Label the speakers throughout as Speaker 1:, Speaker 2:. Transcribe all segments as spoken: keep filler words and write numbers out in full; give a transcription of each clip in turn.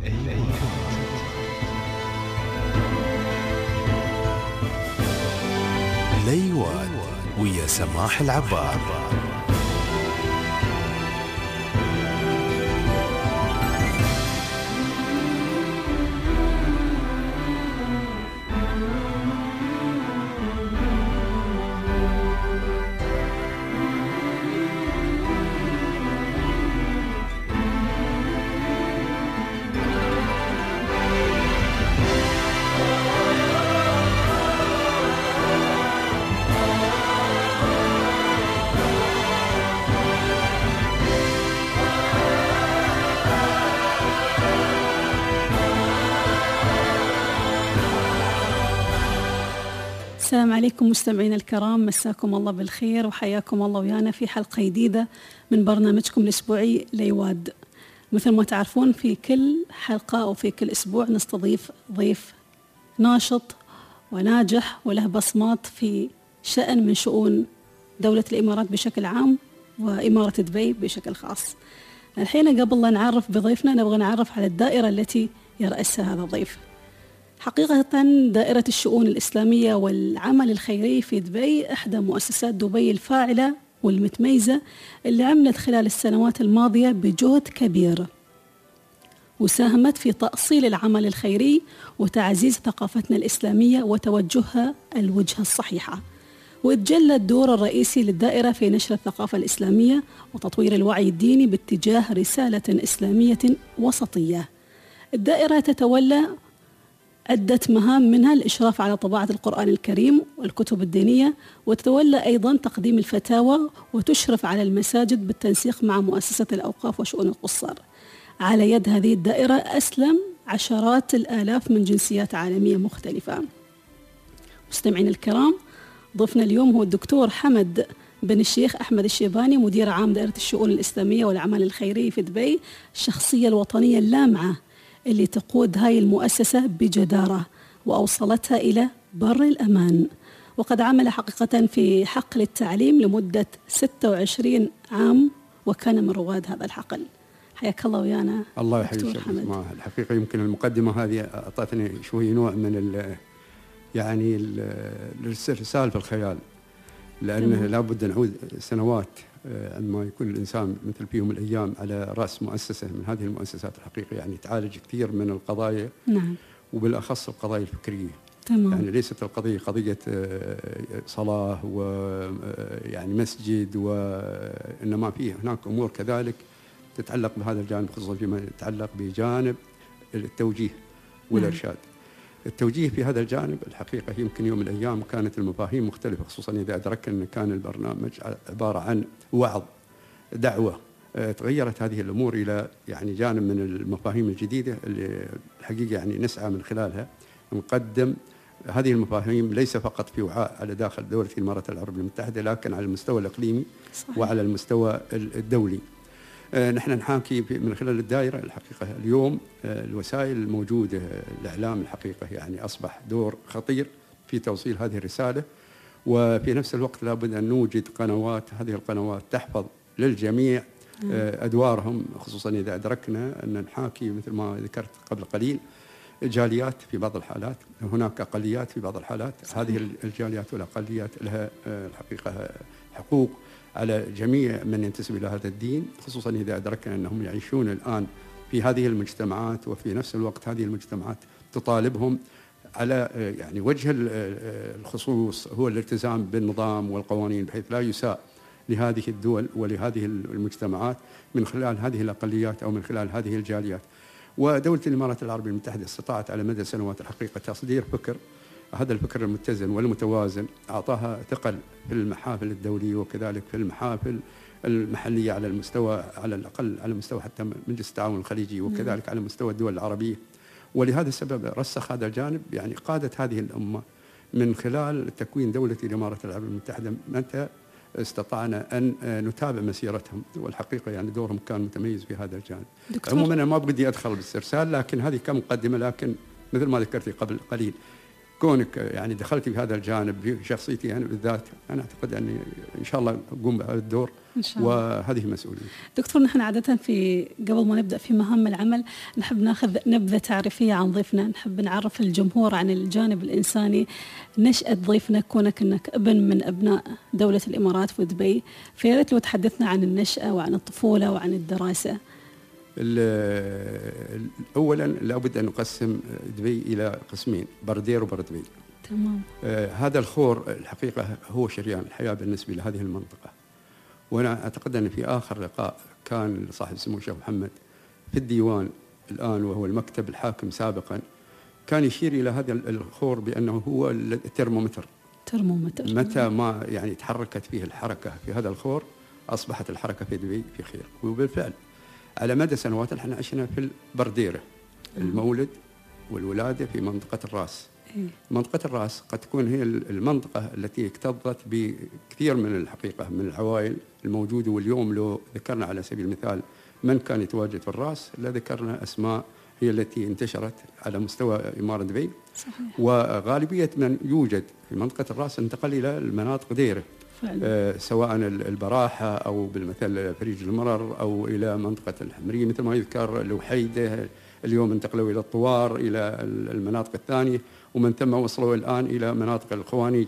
Speaker 1: أيوة. ليواد ويا سماح العبار.
Speaker 2: السلام عليكم مستمعينا الكرام، مساكم الله بالخير وحياكم الله ويانا في حلقة جديدة من برنامجكم الأسبوعي ليواد. مثل ما تعرفون في كل حلقة أو في كل أسبوع نستضيف ضيف ناشط وناجح وله بصمات في شأن من شؤون دولة الإمارات بشكل عام وإمارة دبي بشكل خاص. الحين قبل لا نعرف بضيفنا نبغى نعرف على الدائرة التي يرأسها هذا الضيف. حقيقة دائرة الشؤون الإسلامية والعمل الخيري في دبي إحدى مؤسسات دبي الفاعلة والمتميزة اللي عملت خلال السنوات الماضية بجهد كبير وساهمت في تأصيل العمل الخيري وتعزيز ثقافتنا الإسلامية وتوجهها الوجهة الصحيحة. وتجلى الدور الرئيسي للدائرة في نشر الثقافة الإسلامية وتطوير الوعي الديني باتجاه رسالة إسلامية وسطية. الدائرة تتولى عدة مهام، منها الإشراف على طباعة القرآن الكريم والكتب الدينية، وتتولى أيضا تقديم الفتاوى وتشرف على المساجد بالتنسيق مع مؤسسة الأوقاف وشؤون القصار. على يد هذه الدائرة أسلم عشرات الآلاف من جنسيات عالمية مختلفة. مستمعين الكرام، ضيفنا اليوم هو الدكتور حمد بن الشيخ أحمد الشيباني، مدير عام دائرة الشؤون الإسلامية والعمل الخيري في دبي، الشخصية الوطنية اللامعة اللي تقود هاي المؤسسة بجدارة وأوصلتها إلى بر الأمان. وقد عمل حقيقة في حقل التعليم لمدة ستة وعشرين عام وكان من رواد هذا الحقل. حياك الله ويانا.
Speaker 3: الله يحييك. الحقيقة يمكن المقدمة هذه أعطتني شوي نوع من ال يعني الرسالة في الخيال، لأنه لابد نعود سنوات عندما يكون الإنسان مثل في يوم من الأيام على رأس مؤسسة من هذه المؤسسات. الحقيقة يعني تعالج كثير من القضايا.
Speaker 2: نعم.
Speaker 3: وبالأخص القضايا الفكرية.
Speaker 2: تمام.
Speaker 3: يعني ليست القضية قضية صلاة ويعني مسجد، وإنما فيه هناك أمور كذلك تتعلق بهذا الجانب، خصوصا فيما يتعلق بجانب التوجيه والإرشاد. التوجيه في هذا الجانب الحقيقة يمكن يوم من الأيام كانت المفاهيم مختلفة، خصوصا إذا أدرك أن كان البرنامج عبارة عن وعظ دعوة. تغيرت هذه الأمور إلى يعني جانب من المفاهيم الجديدة اللي الحقيقة يعني نسعى من خلالها نقدم هذه المفاهيم ليس فقط في وعاء على داخل دولة الإمارات العربية المتحدة، لكن على المستوى الإقليمي. صحيح. وعلى المستوى الدولي. نحن نحاكي من خلال الدائرة الحقيقة اليوم الوسائل الموجودة، الإعلام الحقيقة يعني أصبح دور خطير في توصيل هذه الرسالة، وفي نفس الوقت لابد أن نوجد قنوات، هذه القنوات تحفظ للجميع أدوارهم، خصوصا إذا أدركنا أن نحاكي مثل ما ذكرت قبل قليل جاليات في بعض الحالات، هناك أقليات في بعض الحالات. صحيح. هذه الجاليات والأقليات لها الحقيقة حقوق على جميع من ينتسب إلى هذا الدين، خصوصا إذا أدركنا أنهم يعيشون الآن في هذه المجتمعات، وفي نفس الوقت هذه المجتمعات تطالبهم على يعني وجه الخصوص هو الالتزام بالنظام والقوانين، بحيث لا يساء لهذه الدول ولهذه المجتمعات من خلال هذه الأقليات أو من خلال هذه الجاليات. ودولة الإمارات العربية المتحدة استطاعت على مدى سنوات الحقيقة تصدير فكر، هذا الفكر المتزن والمتوازن أعطاها ثقل في المحافل الدولية وكذلك في المحافل المحلية على المستوى، على الأقل على مستوى حتى مجلس التعاون الخليجي، وكذلك على مستوى الدول العربية. ولهذا السبب رسخ هذا الجانب يعني قادة هذه الأمة من خلال تكوين دولة الإمارات العربية المتحدة، متى استطعنا أن نتابع مسيرتهم، والحقيقة يعني دورهم كان متميز في هذا الجانب. عموما أنا ما بدي أدخل بالاسترسال، لكن هذه كمقدمة. لكن مثل ما ذكرت قبل قليل كونك يعني دخلت في هذا الجانب بشخصيتي انا بالذات، انا اعتقد اني ان شاء الله اقوم بهذا الدور
Speaker 2: إن شاء الله.
Speaker 3: وهذه مسؤولية.
Speaker 2: دكتور، نحن عادة في قبل ما نبدأ في مهام العمل نحب ناخذ نبذة تعريفية عن ضيفنا، نحب نعرف الجمهور عن الجانب الإنساني، نشأة ضيفنا كونك أنك ابن من أبناء دولة الإمارات في دبي، فيا ريت لو تحدثنا عن النشأة وعن الطفولة وعن الدراسة.
Speaker 3: أولا لابد أن نقسم دبي إلى قسمين، بردير وبردبي.
Speaker 2: تمام.
Speaker 3: آه هذا الخور الحقيقة هو شريان الحياة بالنسبة لهذه المنطقة، وأنا أعتقد أن في آخر لقاء كان صاحب السمو الشيخ محمد في الديوان الآن وهو المكتب الحاكم سابقا، كان يشير إلى هذا الخور بأنه هو الترمومتر.
Speaker 2: ترمومتر.
Speaker 3: متى ما يعني تحركت فيه الحركة في هذا الخور أصبحت الحركة في دبي في خير. وبالفعل على مدى سنوات احنا عشنا في البرديرة، المولد والولادة في منطقة الراس. منطقة الراس قد تكون هي المنطقة التي اكتظت بكثير من الحقيقة من العوائل الموجودة، واليوم لو ذكرنا على سبيل المثال من كان يتواجد في الراس لذكرنا أسماء هي التي انتشرت على مستوى إمارة دبي.
Speaker 2: صحيح.
Speaker 3: وغالبية من يوجد في منطقة الراس انتقل إلى المناطق ديرة، آه سواء البراحة أو بالمثل فريج المرر أو إلى منطقة الحمرية مثل ما يذكر الوحيدة، اليوم انتقلوا إلى الطوار إلى المناطق الثانية، ومن ثم وصلوا الآن إلى مناطق الخوانيج.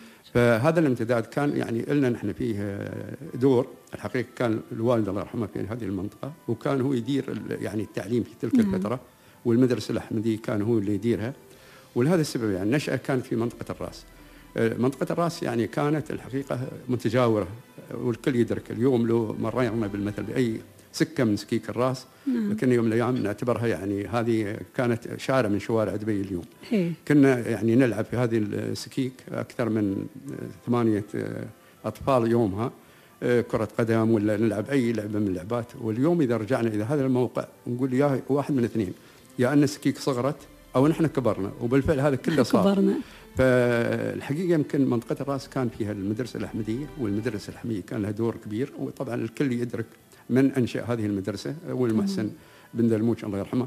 Speaker 3: فهذا الامتداد كان يعني لنا نحن فيه دور الحقيقة. كان الوالد الله يرحمه في هذه المنطقة، وكان هو يدير يعني التعليم في تلك الفترة، والمدرسة الأحمدية كان هو اللي يديرها، ولهذا السبب يعني النشأة كانت في منطقة الراس. منطقة الراس يعني كانت الحقيقة متجاورة، والكل يدرك اليوم لو مرينا بالمثل بأي سكة من سكيك الراس، لكن يوم من الأيام نعتبرها يعني هذه كانت شارع من شوارع دبي اليوم.
Speaker 2: هي.
Speaker 3: كنا يعني نلعب في هذه السكيك أكثر من ثمانية أطفال يومها، كرة قدم ولا نلعب أي لعبة من اللعبات. واليوم إذا رجعنا إلى هذا الموقع نقول يا واحد من اثنين، يا أن السكيك صغرت أو نحن كبرنا، وبالفعل هذا كله صار.
Speaker 2: كبرنا.
Speaker 3: فالحقيقة يمكن منطقة الراس كان فيها المدرسة الأحمدية، والمدرسة الأحمدية كان لها دور كبير، وطبعا الكل يدرك من أنشأ هذه المدرسة والمحسن بن دلموش الله يرحمه.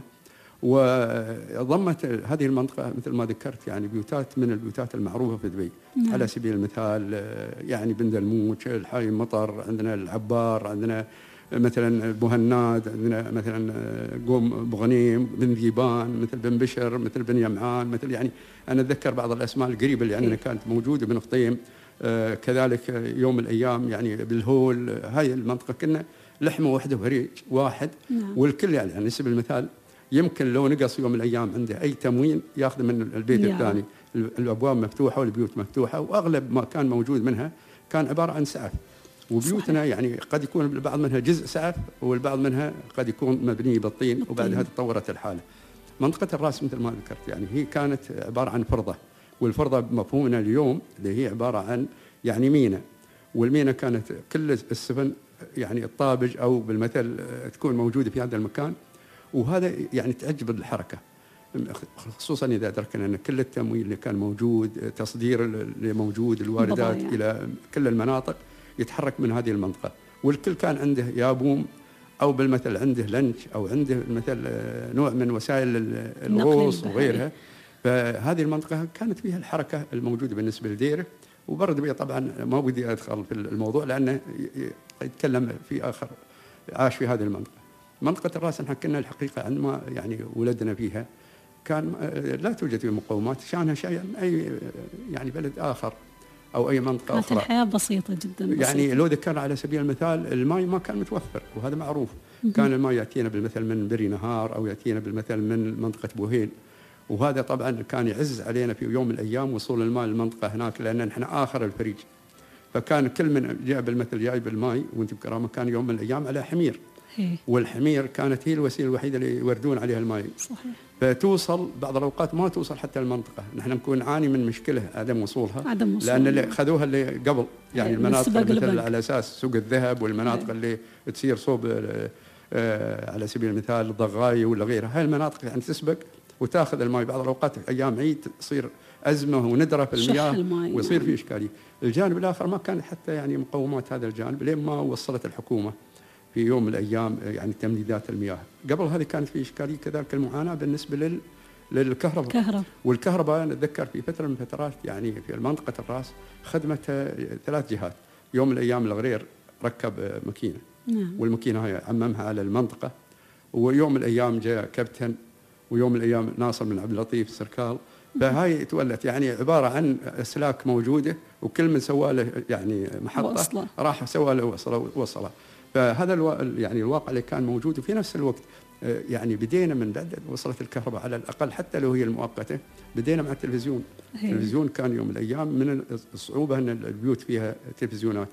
Speaker 3: وضمت هذه المنطقة مثل ما ذكرت يعني بيوتات من البيوتات المعروفة في دبي. نعم. على سبيل المثال يعني بن دلموش، الحاي مطر، عندنا العبار، عندنا مثلا مهناد، عندنا مثلا قوم بغنيم، بن ذيبان، مثل بن بشر، مثل بن يمعان، مثل يعني أنا أتذكر بعض الأسماء القريبة اللي عندنا كانت موجودة، بن خطيم. آه كذلك يوم من الأيام يعني بالهول. هاي المنطقة كنا لحمة واحدة وهريج واحد. نعم. والكل يعني على سبيل المثال يمكن لو نقص يوم من الأيام عنده أي تموين يأخذ من البيت نعم. الثاني، الأبواب مفتوحة والبيوت مفتوحة، وأغلب ما كان موجود منها كان عبارة عن سقف. وبيوتنا صحيح. يعني قد يكون البعض منها جزء سقف، والبعض منها قد يكون مبني بالطين، وبعدها تطورت الحالة. منطقة الراس مثل ما ذكرت يعني هي كانت عبارة عن فرضة، والفرضة بمفهومنا اليوم اللي هي عبارة عن يعني ميناء، والميناء كانت كل السفن يعني الطابج أو بالمثل تكون موجودة في هذا المكان، وهذا يعني تعجب الحركة، خصوصا إذا أدركنا أن كل التمويل اللي كان موجود، تصدير اللي موجود، الواردات بضايع. إلى كل المناطق يتحرك من هذه المنطقة، والكل كان عنده يابوم أو بالمثل عنده لنش أو عنده مثل نوع من وسائل الغوص وغيرها. فهذه المنطقة كانت فيها الحركة الموجودة بالنسبة لديره. وبرد بي طبعا ما بدي أدخل في الموضوع لأنه يتكلم في آخر عاش في هذه المنطقة. منطقة الراس نحن كنا الحقيقة عندما يعني ولدنا فيها كان لا توجد فيه مقومات شانها شيء أي يعني بلد آخر أو أي منطقة
Speaker 2: كانت
Speaker 3: أخرى.
Speaker 2: الحياة بسيطة جدا بسيطة.
Speaker 3: يعني لو ذكرنا على سبيل المثال الماء ما كان متوفر، وهذا معروف. كان الماء يأتينا بالمثل من بري نهار أو يأتينا بالمثل من منطقة بوهيل، وهذا طبعا كان يعز علينا في يوم من الأيام وصول الماء للمنطقة هناك، لأن نحن آخر الفريج. فكان كل من جاء بالمثل جايب الماء وانت بكرامة كان يوم من الأيام على حمير، هي. والحمير كانت هي الوسيلة الوحيدة اللي يوردون عليها الماء. صحيح. فتوصل بعض الأوقات ما توصل حتى المنطقة، نحن نكون نعاني من مشكلة عدم وصولها، عدم وصول. لأن اللي خذوها اللي قبل يعني هي. المناطق مثل على أساس سوق الذهب والمناطق هي. اللي تصير صوب آه على سبيل المثال الضغاية ولا غيرها، هاي المناطق يعني تسبق وتاخذ الماء. بعض الأوقات في أيام عيد تصير أزمة وندرة في المياه ويصير في إشكالية. الجانب الآخر ما كانت حتى يعني مقومات هذا الجانب لين ما وصلت الحكومة في يوم من الأيام يعني تمديدات المياه. قبل هذه كانت في إشكالية كذلك المعاناة بالنسبة للكهرباء.
Speaker 2: كهرباء.
Speaker 3: والكهرباء نتذكر في فتره من الفترات يعني في منطقه الراس خدمتها ثلاث جهات. يوم من الايام الغرير ركب ماكينه،
Speaker 2: نعم.
Speaker 3: والماكينه هاي عممها على المنطقه، ويوم من الايام جاء كابتن، ويوم من الايام ناصر بن عبد اللطيف سركال. فهاي تولت يعني عباره عن اسلاك موجوده، وكل من سوى له يعني محطه
Speaker 2: وصلة.
Speaker 3: راح سوى له وصله وصله. فهذا الو... يعني الواقع اللي كان موجود. وفي نفس الوقت يعني بدينا من بعد وصلت الكهرباء على الاقل حتى لو هي المؤقته، بدينا مع التلفزيون. هي. التلفزيون كان يوم من الايام من الصعوبه ان البيوت فيها تلفزيونات.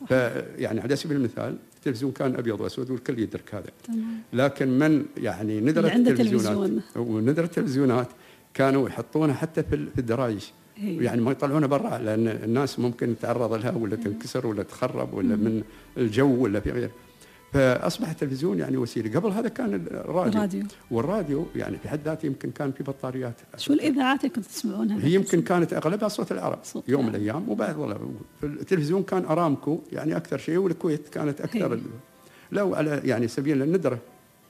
Speaker 3: فيعني على سبيل المثال التلفزيون كان ابيض واسود والكل يدرك هذا.
Speaker 2: تمام.
Speaker 3: لكن من يعني ندرت التلفزيونات وندرت التلفزيونات كانوا يحطونها حتى في الدرايش. هي. يعني ما يطلعونها برا، لان الناس ممكن تتعرض لها ولا تنكسر ولا تخرب ولا مم. من الجو ولا في غيره. فاصبح التلفزيون يعني وسيله. قبل هذا كان الراديو, الراديو. والراديو يعني في حد ذاته يمكن كان في بطاريات.
Speaker 2: شو الاذاعات اللي كنتوا تسمعونها؟
Speaker 3: هي يمكن كانت اغلبها صوت العرب صوت يوم من الايام، وبعد والله التلفزيون كان ارامكو يعني اكثر شيء، والكويت كانت اكثر. هي. لو على يعني سبيل الندره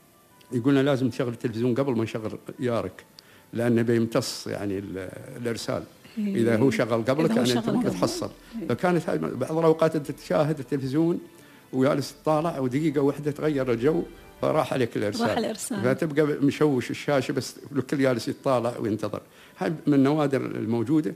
Speaker 3: يقولنا لازم تشغل التلفزيون قبل ما نشغل يارك، لانه بيمتص يعني الارسال. هي. اذا هو شغل قبلك يعني انت ما بتحصل. فكانت هاي بعض الاوقات انت تشاهد التلفزيون وجالس تطالع ودقيقه واحده تغير الجو فراح عليك الارسال.
Speaker 2: راح الارسال.
Speaker 3: فتبقى مشوش الشاشه بس الكل جالس يطالع وينتظر. هاي من النوادر الموجوده.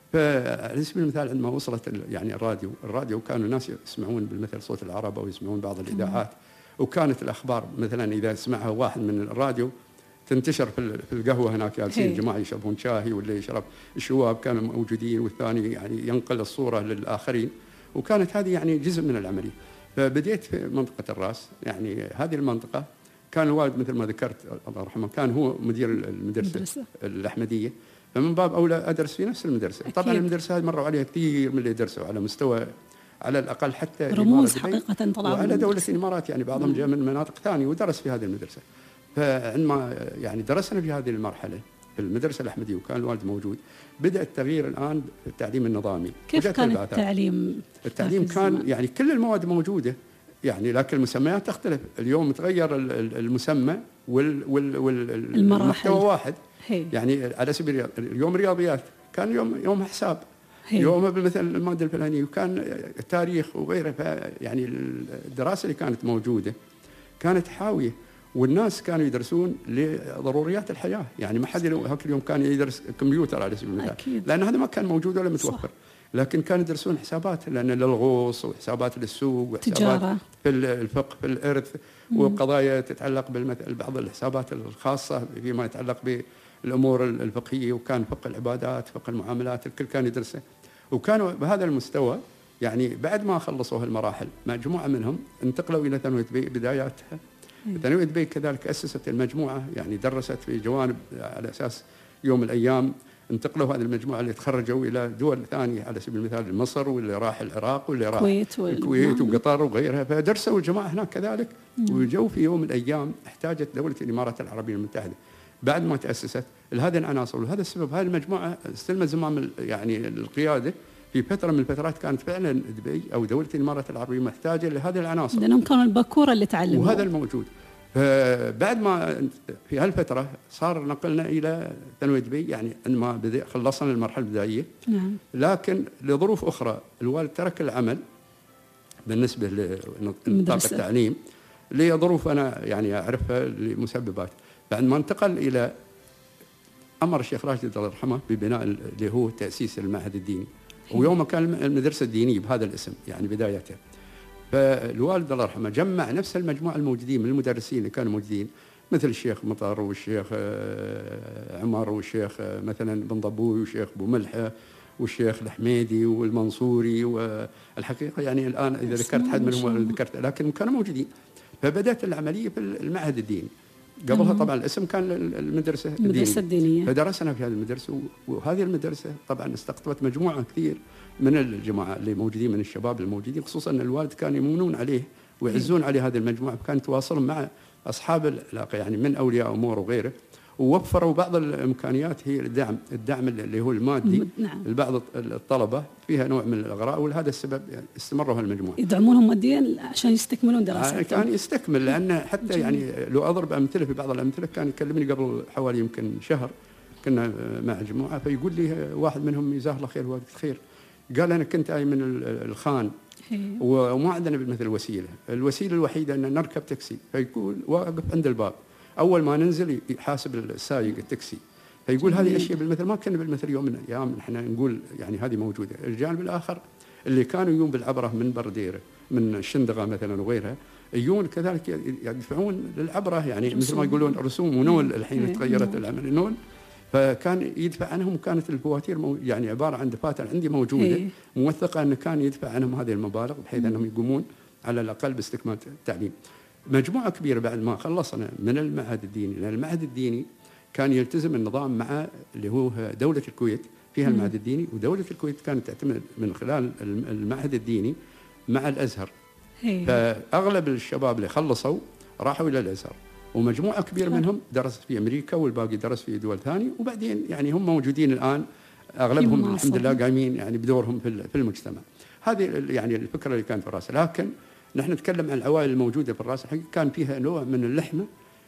Speaker 3: فعلى سبيل المثال عندما وصلت يعني الراديو، الراديو كانوا الناس يسمعون بالمثل صوت العرب او يسمعون بعض الاذاعات، وكانت الاخبار مثلا اذا سمعها واحد من الراديو تنتشر في القهوه هناك جالسين الجماعه يشربون شاي واللي يشرب الشواب كانوا موجودين، والثاني يعني ينقل الصوره للاخرين، وكانت هذه يعني جزء من العمليه. فبديت في منطقه الراس، يعني هذه المنطقه كان الوالد مثل ما ذكرت الله يرحمه كان هو مدير المدرسه مدرسة. الاحمديه، فمن باب اولى ادرس في نفس المدرسه. أكيد. طبعا المدرسه هذه مروا عليها كثير من اللي يدرسوا على مستوى على الاقل حتى
Speaker 2: رموز حقيقه طلعوا
Speaker 3: على دوله الامارات، يعني بعضهم جاء من مناطق ثانيه ودرس في هذه المدرسه. فعندما يعني درسنا في هذه المرحله في المدرسه الاحمديه وكان الوالد موجود، بدا التغيير الان في التعليم النظامي.
Speaker 2: كيف كان التعليم؟
Speaker 3: التعليم كان يعني كل المواد موجوده يعني، لكن المسميات تختلف. اليوم تغير المسمى وال وال والمحتوى واحد. هي. يعني على سبيل اليوم رياضيات كان يوم يوم حساب، يوم مثل الماده الفلانيه، وكان تاريخ وغيره. يعني الدراسه اللي كانت موجوده كانت حاويه، والناس كانوا يدرسون لضروريات الحياه. يعني ما حد هاك اليوم كان يدرس كمبيوتر على سبيل المثال، لان هذا ما كان موجود ولا متوفر. صح. لكن كانوا يدرسون حسابات، لان للغوص وحسابات للسوق وحسابات تجارة. في الفقه في الارث، وقضايا تتعلق بالمثل بعض الحسابات الخاصه فيما يتعلق بالامور الفقهيه، وكان فقه العبادات فقه المعاملات الكل كان يدرسه. وكانوا بهذا المستوى يعني بعد ما خلصوا هالمراحل مجموعه منهم انتقلوا الى ثانويه بي بداياتها. ثانويه بي كذلك اسست المجموعه، يعني درست في جوانب على اساس يوم من الايام انتقلوا هذه المجموعه اللي تخرجوا الى دول ثانيه، على سبيل المثال مصر، واللي راح العراق، واللي راح الكويت, الكويت وقطر وغيرها. فدرسوا الجماعه هناك كذلك. وجو في يوم من الايام احتاجت دوله الامارات العربيه المتحده بعد ما تاسست لهذه العناصر، ولهذا السبب هذه المجموعه استلمت زمام يعني القياده في فتره من الفترات. كانت فعلا دبي او دوله الامارات العربيه محتاجه لهذه العناصر،
Speaker 2: لانهم كانوا الباكوره اللي تعلموا،
Speaker 3: وهذا الموجود. فبعد ما في هالفتره صار نقلنا الى ثانويه دبي، يعني عندما خلصنا المرحله البدائيه.
Speaker 2: نعم.
Speaker 3: لكن لظروف اخرى الوالد ترك العمل بالنسبه لنطاق التعليم لظروف انا يعني اعرفها لمسببات. بعد ما انتقل الى امر الشيخ راشد الله يرحمه ببناء اللي هو تاسيس المعهد الديني، ويوم كان المدرسه الدينيه بهذا الاسم يعني بدايته. فالوالد الله يرحمه جمع نفس المجموعه الموجودين من المدرسين اللي كانوا موجودين، مثل الشيخ مطر والشيخ عمر والشيخ مثلا بن ضبوي والشيخ ابو ملحه والشيخ الحميدي والمنصوري، والحقيقه يعني الان اذا ذكرت حد منهم ذكرت، لكن كانوا موجودين. فبدات العمليه في المعهد الديني. قبلها طبعا الاسم كان المدرسه
Speaker 2: المدرسه الدينيه،
Speaker 3: فدرسنا في هذه المدرسه. وهذه المدرسه طبعا استقطبت مجموعه كثير من الجماعه اللي موجودين، من الشباب الموجودين، خصوصا ان الوالد كان يمونون عليه ويعزون عليه هذه المجموعه، فكان يتواصلون مع اصحاب العلاقه يعني من اولياء امور وغيره، ووفروا بعض الامكانيات هي الدعم الدعم اللي هو المادي.
Speaker 2: نعم.
Speaker 3: لبعض الطلبه فيها نوع من الاغراء، ولهذا السبب يعني استمروا هالمجموعه،
Speaker 2: يدعمونهم ماديا عشان يستكملون دراستهم.
Speaker 3: كان يستكمل، لان حتى جميل. يعني لو اضرب امثله في بعض الامثله كان يكلمني قبل حوالي يمكن شهر كنا مع جماعة، فيقول لي واحد منهم جزاه الله خير وقت الخير، قال أنا كنت آي من الخان وما عندنا مثل وسيلة، الوسيلة الوحيدة أن نركب تاكسي، فيقول واقف عند الباب، أول ما ننزل يحاسب السائق التاكسي، فيقول هذه أشياء بالمثل ما كنا بالمثل يوم من الأيام احنا نقول يعني هذه موجودة. الجانب الآخر اللي كانوا يجون بالعبرة من برديرة من الشندقة مثلا وغيرها، يجون كذلك يدفعون للعبرة، يعني مثل ما يقولون رسوم ونول، الحين تغيرت العمل نول، فكان يدفع عنهم، كانت الفواتير مو يعني عبارة عن دفاتر عندي موجودة موثقة أن كان يدفع عنهم هذه المبالغ بحيث أنهم يقومون على الأقل باستكمال التعليم. مجموعة كبيرة بعد ما خلصنا من المعهد الديني، لأن المعهد الديني كان يلتزم النظام مع اللي هو دولة الكويت فيها المعهد الديني، ودولة الكويت كانت تعتمد من خلال المعهد الديني مع الأزهر. فأغلب الشباب اللي خلصوا راحوا إلى الأزهر، ومجموعة كبيرة منهم درس في أمريكا والباقي درس في دول ثانية، وبعدين يعني هم موجودين الآن أغلبهم الحمد لله قايمين يعني بدورهم في المجتمع. هذه يعني الفكرة اللي كانت في راسه. لكن نحن نتكلم عن العوائل الموجودة في الراس، كان فيها نوع من اللحمة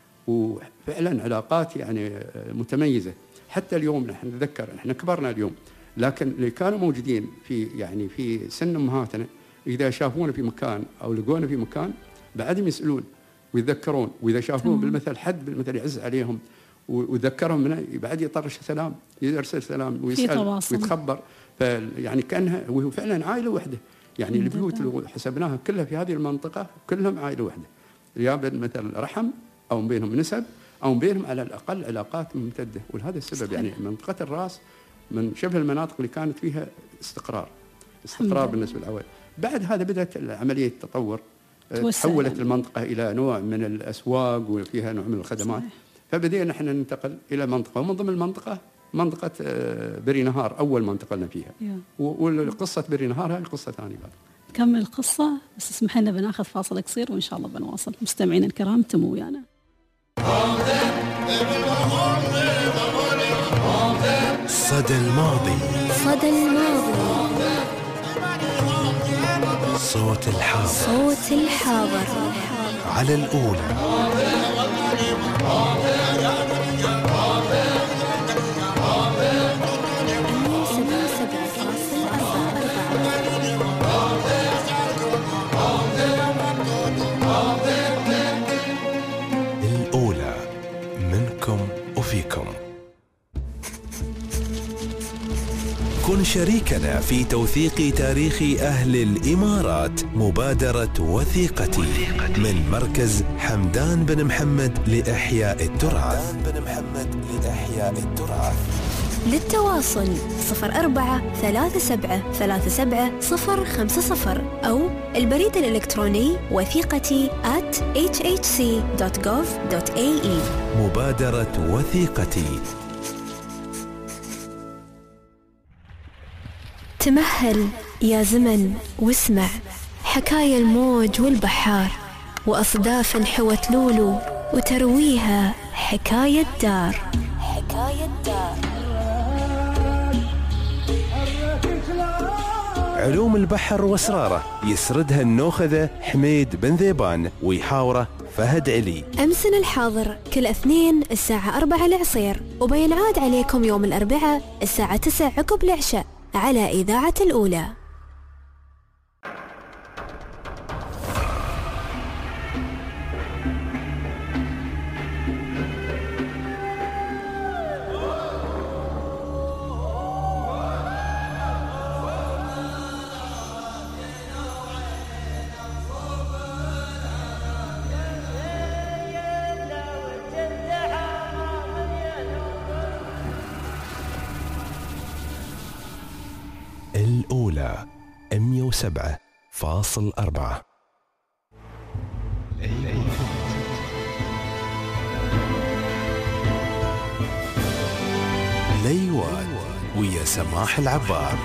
Speaker 3: وفعلا علاقات يعني متميزة. حتى اليوم نحن نتذكر، احنا كبرنا اليوم، لكن اللي كانوا موجودين في يعني في سن أمهاتنا إذا شافونا في مكان أو لقونا في مكان بعدهم يسألون ويتذكرون، وإذا شافوه بالمثل حد بالمثل يعز عليهم وذكرهم منه بعد يطرش سلام، يرسل سلام ويسأل ويتخبر، فيعني كأنها وهو فعلا عائلة واحدة. يعني البيوت اللي حسبناها كلها في هذه المنطقة كلهم عائلة واحدة، يا مثل رحم أو بينهم نسب أو بينهم على الأقل علاقات ممتدة. ولهذا السبب يعني منطقة الراس من شبه المناطق اللي كانت فيها استقرار استقرار بالنسبة للعوائل. بعد هذا بدأت عملية التطور، تحولت المنطقة إلى نوع من الأسواق وفيها نوع من الخدمات. صحيح. فبدينا نحن ننتقل إلى منطقة، ومن ضمن المنطقة منطقة بري نهار أول ما انتقلنا فيها. والقصة بري نهار هذه قصة ثانية بعد.
Speaker 2: نكمل القصة، بس اسمح لنا بناخذ فاصل قصير وإن شاء الله بنواصل. مستمعين الكرام تموا ويانا.
Speaker 1: صدى الماضي،
Speaker 4: صدى الماضي،
Speaker 1: صوت الحاضر،
Speaker 4: صوت الحاضر،
Speaker 1: على الأولى. الأولى منكم وفيكم. كن شريكنا في توثيق تاريخ أهل الإمارات. مبادرة وثيقتي من مركز حمدان بن محمد لإحياء التراث. بن محمد لإحياء التراث.
Speaker 4: للتواصل صفر أربعة ثلاثة سبعة ثلاثة سبعة صفر خمسة صفر أو البريد الإلكتروني وثيقتي آت إتش إتش سي دوت جوف دوت إيه إي.
Speaker 1: مبادرة وثيقتي.
Speaker 4: تمهل يا زمن واسمع حكاية الموج والبحار، وأصداف حوت لولو وترويها حكاية دار. حكاية دار.
Speaker 1: علوم البحر واسراره يسردها النوخذة حميد بن ذيبان ويحاوره فهد علي.
Speaker 4: أمسنا الحاضر كل اثنين الساعة أربعة العصير، وبينعاد عليكم يوم الأربعاء الساعة تسعة عقب العشاء على إذاعة الأولى.
Speaker 1: الأولى مئة وسبعة فاصل أربعة. ليواد ويا سماح العبار.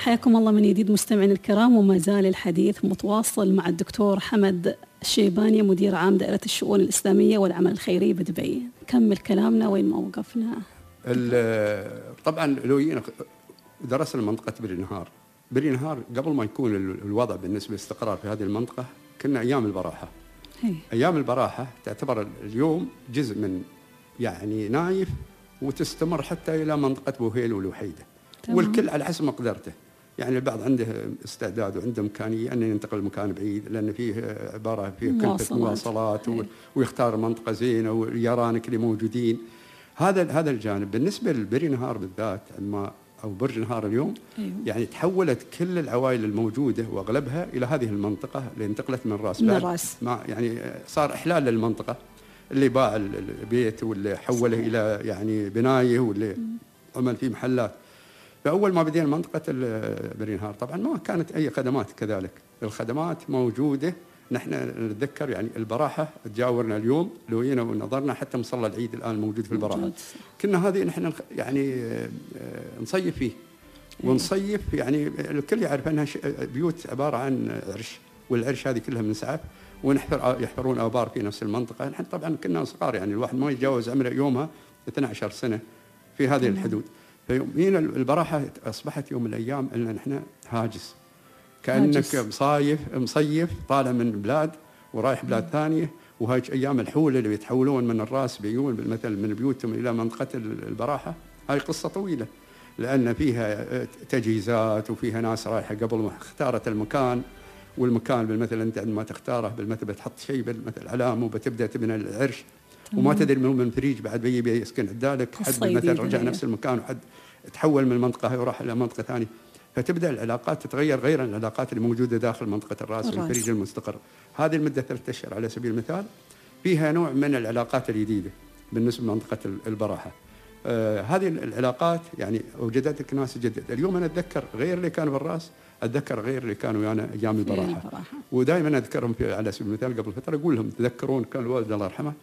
Speaker 2: حياكم الله من جديد مستمعين الكرام، وما زال الحديث متواصل مع الدكتور حمد الشيباني مدير عام دائرة الشؤون الإسلامية والعمل الخيري بدبي. نكمل كلامنا وين ما وقفنا.
Speaker 3: طبعا لو درسنا منطقة بري نهار، بري نهار قبل ما يكون الوضع بالنسبة للاستقرار في هذه المنطقة كنا أيام البراحة. هي. أيام البراحة تعتبر اليوم جزء من يعني نايف وتستمر حتى إلى منطقة بوهيل والوحيدة، والكل على حسب مقدرته. يعني البعض عنده استعداد وعنده إمكانية أن ينتقل لمكان بعيد لأن فيه عبارة فيه كلفة مواصلات ويختار منطقة زينة واليرانك اللي موجودين. هذا هذا الجانب. بالنسبة للبري نهار بالذات أما أو برج نهار اليوم، أيوه. يعني تحولت كل العوائل الموجودة وأغلبها إلى هذه المنطقة اللي انتقلت من راس
Speaker 2: من راس
Speaker 3: مع يعني صار إحلال للمنطقة، اللي باع البيت واللي حوله صحيح. إلى يعني بنايه واللي عمل فيه محلات. فأول ما بدينا منطقة بري نهار طبعا ما كانت أي خدمات، كذلك الخدمات موجودة. نحن نتذكر يعني البراحة تجاورنا اليوم لو جينا ونظرنا حتى مصلى العيد الآن موجود في البراحة، كنا هذه نحن يعني نصيف فيه ونصيف. يعني الكل يعرف أنها بيوت عبارة عن عرش، والعرش هذه كلها من سعف، ونحفر يحفرون آبار في نفس المنطقة. نحن طبعا كنا صغار، يعني الواحد ما يتجاوز عمره يومها اثنتي عشرة سنة في هذه الحدود. فيومين البراحة أصبحت يوم من الأيام أن نحن هاجس، كأنك مصايف مصيف طالع من بلاد ورايح بلاد ثانية. وهاي أيام الحول اللي يتحولون من الراس بيون بالمثل من بيوتهم إلى منطقة البراحة، هاي قصة طويلة لأن فيها تجهيزات وفيها ناس رايحة قبل ما اختارت المكان. والمكان بالمثل أنت عندما تختاره بالمثل بتحط شيء بالمثل علامة وبتبدأ تبني العرش، وما تدري من فريج بعد بيجي بيسكن عندك، حد بالمثل رجع نفس المكان وحد تحول من المنطقة وراح إلى منطقة ثانية. فتبدأ العلاقات تتغير غير العلاقات اللي موجودة داخل منطقة الراس والفريج المستقر. هذه المدة ثلاثة أشهر على سبيل المثال فيها نوع من العلاقات الجديدة بالنسبة لمنطقة البراحة. آه هذه العلاقات يعني وجدتك ناس جدد. اليوم أنا أتذكر غير اللي كانوا بالراس، أتذكر غير اللي كانوا يعني أيام البراحة. ودائما أذكرهم في على سبيل المثال قبل فترة أقول لهم تذكرون كان الوالد الله يرحمه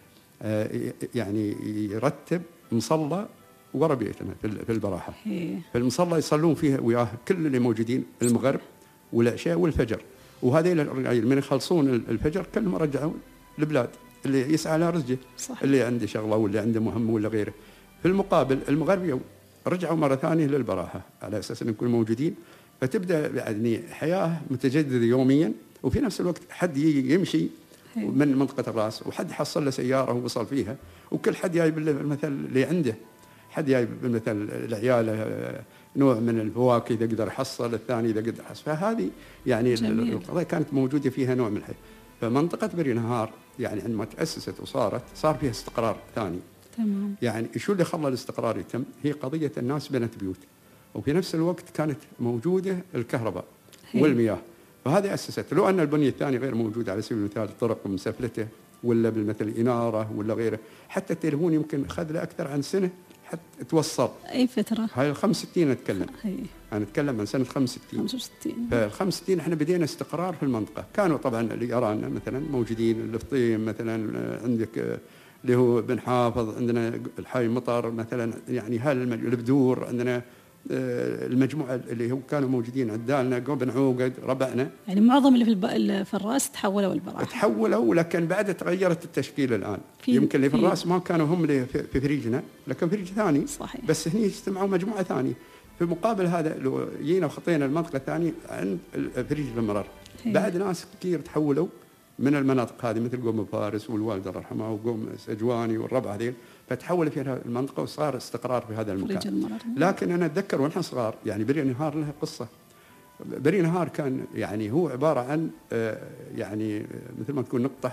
Speaker 3: آه يعني يرتب مصلى ورا بيتنا في البراحة. في المصلى يصلون فيها وياه كل اللي موجودين المغرب والعشاء والفجر. وهذيل الرجال من يخلصون الفجر كلهم رجعوا البلاد، اللي يسعى على رزقه، اللي عنده شغله واللي عنده مهمه ولا غيره. في المقابل المغرب رجعوا مره ثانيه للبراحه على اساس ان نكون موجودين. فتبدا يعني حياه متجدده يوميا، وفي نفس الوقت حد يمشي من منطقه الراس وحد حصل له سياره ووصل فيها، وكل حد جايب المثل اللي عنده. حد جايب مثل العيال نوع من الفواكه اذا قدر يحصل، الثاني اذا قدر يحصل. فهذه يعني القضيه كانت موجوده فيها نوع من الحياه. فمنطقه بري نهار يعني عندما تاسست وصارت صار فيها استقرار ثاني.
Speaker 2: تمام.
Speaker 3: يعني شو اللي خلى الاستقرار يتم؟ هي قضيه الناس بنت بيوت، وفي نفس الوقت كانت موجوده الكهرباء هي. والمياه. فهذه اسست. لو ان البنيه الثانيه غير موجوده على سبيل المثال الطرق ومسافلته ولا بالمثل الاناره ولا غيره، حتى التليفون يمكن اخذ له اكثر عن سنه حتى توصل.
Speaker 2: أي فترة؟
Speaker 3: هاي الخمس وستين نتكلم.
Speaker 2: هي.
Speaker 3: أنا أتكلم عن سنة خمس وستين.
Speaker 2: خمس وستين.
Speaker 3: فالخمس وستين إحنا بدينا استقرار في المنطقة. كانوا طبعا اللي يرانا مثلا موجودين الفطيم مثلا، عندك اللي هو بن حافظ، عندنا الحي مطر مثلا، يعني هالبدور عندنا المجموعة اللي هو كانوا موجودين عدالنا بن عوقد ربعنا.
Speaker 2: يعني معظم اللي في الب... في الراس تحولوا البراحة.
Speaker 3: تحولوا، لكن بعد تغيرت التشكيلة الآن. يمكن اللي في الراس ما كانوا هم اللي في فريجنا، لكن فريج ثاني.
Speaker 2: صحيح.
Speaker 3: بس هني اجتمعوا مجموعة ثانية. في مقابل هذا لو جينا وخطينا المنطقة الثانية عند فريج المرر، بعد ناس كثير تحولوا من المناطق هذه مثل قوم فارس والوالد الله يرحمه وقوم سجواني والربع هذيل، فتحول فيها المنطقة وصار استقرار في هذا المكان. لكن أنا أتذكر ونحن صغار يعني بري نهار لها قصة. بري نهار كان يعني هو عبارة عن يعني مثل ما تكون نقطة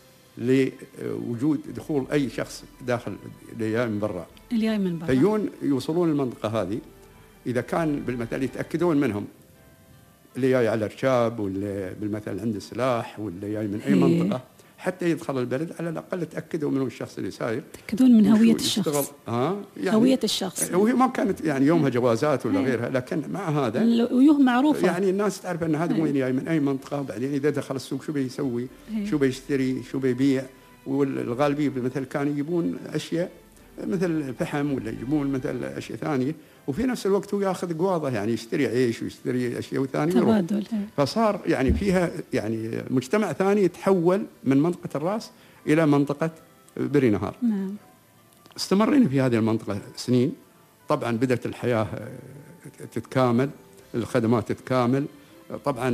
Speaker 3: لوجود دخول أي شخص داخل اللي جاي من برا.
Speaker 2: اللي جاي من برا.
Speaker 3: فيون يوصلون المنطقة هذه إذا كان بالمثل يتأكدون منهم اللي جاي على رشاب واللي بالمثل عنده سلاح واللي جاي من أي منطقة، حتى يدخل البلد على الأقل تأكدوا منه الشخص اللي ساير.
Speaker 2: تأكدون من هوية الشخص.
Speaker 3: ها يعني
Speaker 2: هوية الشخص.
Speaker 3: وهي ما كانت يعني يومها جوازات ولا غيرها، لكن مع هذا
Speaker 2: ويوه معروفة.
Speaker 3: يعني الناس تعرف أن هذا وين جاي من أي منطقة، وبعدين إذا دخل السوق شو بيسوي، شو بيشتري، شو بيبيع. والغالبية بالمثل كانوا يجيبون أشياء مثل فحم ولا يجيبون مثل اشياء ثانيه، وفي نفس الوقت هو ياخذ قواضه يعني يشتري عيش ويشتري اشياء ثانيه
Speaker 2: تبادل.
Speaker 3: فصار يعني فيها يعني مجتمع ثاني تحول من منطقه الراس الى منطقه بري نهار.
Speaker 2: نعم.
Speaker 3: استمرينا في هذه المنطقه سنين. طبعا بدأت الحياه تتكامل، الخدمات تتكامل، طبعا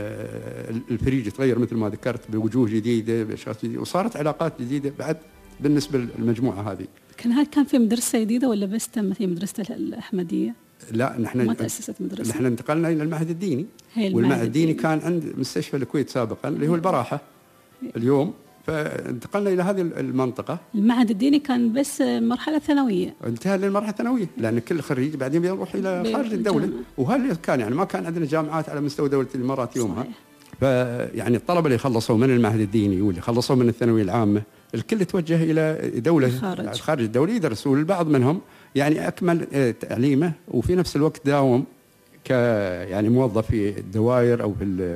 Speaker 3: الفريج تغير مثل ما ذكرت بوجوه جديده باشخاص جديده، وصارت علاقات جديده بعد بالنسبه للمجموعه هذه.
Speaker 2: كان هل كان في مدرسه جديده ولا بس تم في مدرسه الاحمديه؟
Speaker 3: لا نحن
Speaker 2: ما تأسست مدرسه،
Speaker 3: نحن انتقلنا الى المعهد الديني، والمعهد الديني كان عند مستشفى الكويت سابقا اللي هو البراحه اليوم، فانتقلنا الى هذه المنطقه.
Speaker 2: المعهد الديني كان بس مرحله ثانويه،
Speaker 3: انتهى للمرحله الثانويه لان كل خريج بعدين بيروح الى خارج الدوله، وهل كان يعني ما كان عندنا جامعات على مستوى دوله الامارات يومها. فيعني الطلبه اللي خلصوا من المعهد الديني واللي خلصوا من الثانويه العامه الكل توجه الى دوله خارج, خارج الدوله يدرسوا. البعض منهم يعني اكمل تعليمه وفي نفس الوقت داوم ك يعني موظف في الدوائر او في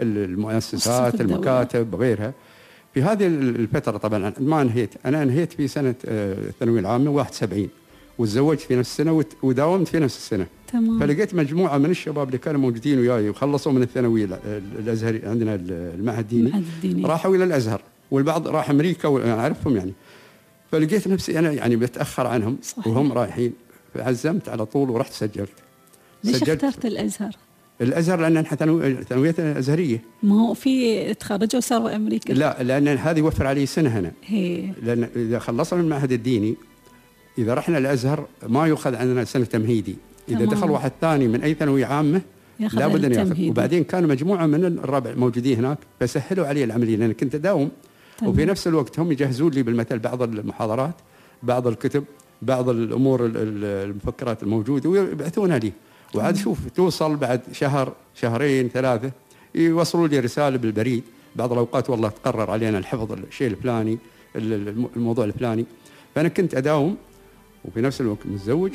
Speaker 3: المؤسسات المكاتب وغيرها. في هذه الفتره طبعا ما انهيت، انا انهيت في سنه الثانويه العامه واحد وسبعين وتزوجت في نفس السنه وداومت في نفس السنه.
Speaker 2: تمام.
Speaker 3: فلقيت مجموعه من الشباب اللي كانوا موجودين وياي وخلصوا من الثانويه الازهري عندنا المعهد الديني راحوا الى الازهر، والبعض راح امريكا وانا اعرفهم يعني. فلقيت نفسي انا يعني بتاخر عنهم صحيح. وهم رايحين، فعزمت على طول ورحت سجلت.
Speaker 2: ليش سجلت اخترت الازهر؟
Speaker 3: الازهر لان احنا ثانويتنا ازهريه.
Speaker 2: ما هو في تخرجوا وصاروا امريكا.
Speaker 3: لا لان هذه يوفر علي سنه هنا.
Speaker 2: هي.
Speaker 3: لان اذا خلصنا المعهد الديني اذا رحنا الازهر ما يؤخذ عندنا سنه تمهيدي، اذا تمام. دخل واحد ثاني من اي ثانويه عامه لابد ان ياخذ. وبعدين كانوا مجموعه من الربع موجودين هناك فسهلوا علي العمليه لان كنت اداوم. تمام. وفي نفس الوقت هم يجهزون لي بالمثل بعض المحاضرات، بعض الكتب، بعض الامور المفكرات الموجوده ويبعثونها لي. وعاد شوف توصل بعد شهر شهرين ثلاثه يوصلوا لي رساله بالبريد. بعض الاوقات والله تقرر علينا الحفظ الشيء الفلاني الموضوع الفلاني. فانا كنت اداوم وفي نفس الوقت متزوج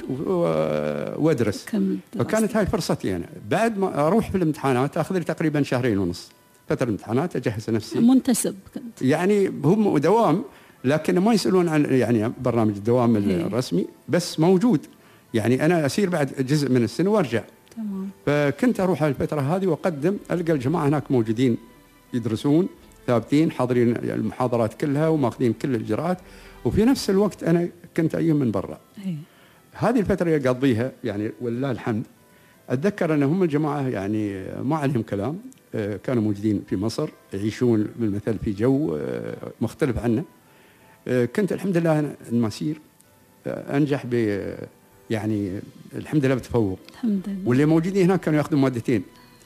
Speaker 3: وادرس. فكانت هاي فرصتي انا. بعد ما اروح في الامتحانات اخذ لي تقريبا شهرين ونص فتره الامتحانات اجهز نفسي.
Speaker 2: منتسب كنت
Speaker 3: يعني هم دوام لكن ما يسالون عن يعني برنامج الدوام الرسمي بس موجود. يعني انا اسير بعد جزء من السنه وارجع.
Speaker 2: تمام.
Speaker 3: فكنت اروح على الفتره هذه واقدم، القى الجماعه هناك موجودين يدرسون ثابتين حاضرين المحاضرات كلها وماخذين كل الاجراءات، وفي نفس الوقت انا كنت اجيهم من برا.
Speaker 2: هي.
Speaker 3: هذه الفتره اللي اقضيها يعني ولله الحمد. اتذكر ان هم الجماعه يعني ما عليهم كلام، كانوا موجودين في مصر يعيشون بالمثل في جو مختلف عنا. كنت الحمد لله المسير انجح ب يعني الحمد لله بتفوق.
Speaker 2: الحمد لله.
Speaker 3: واللي موجودين هناك كانوا ياخذون مادتين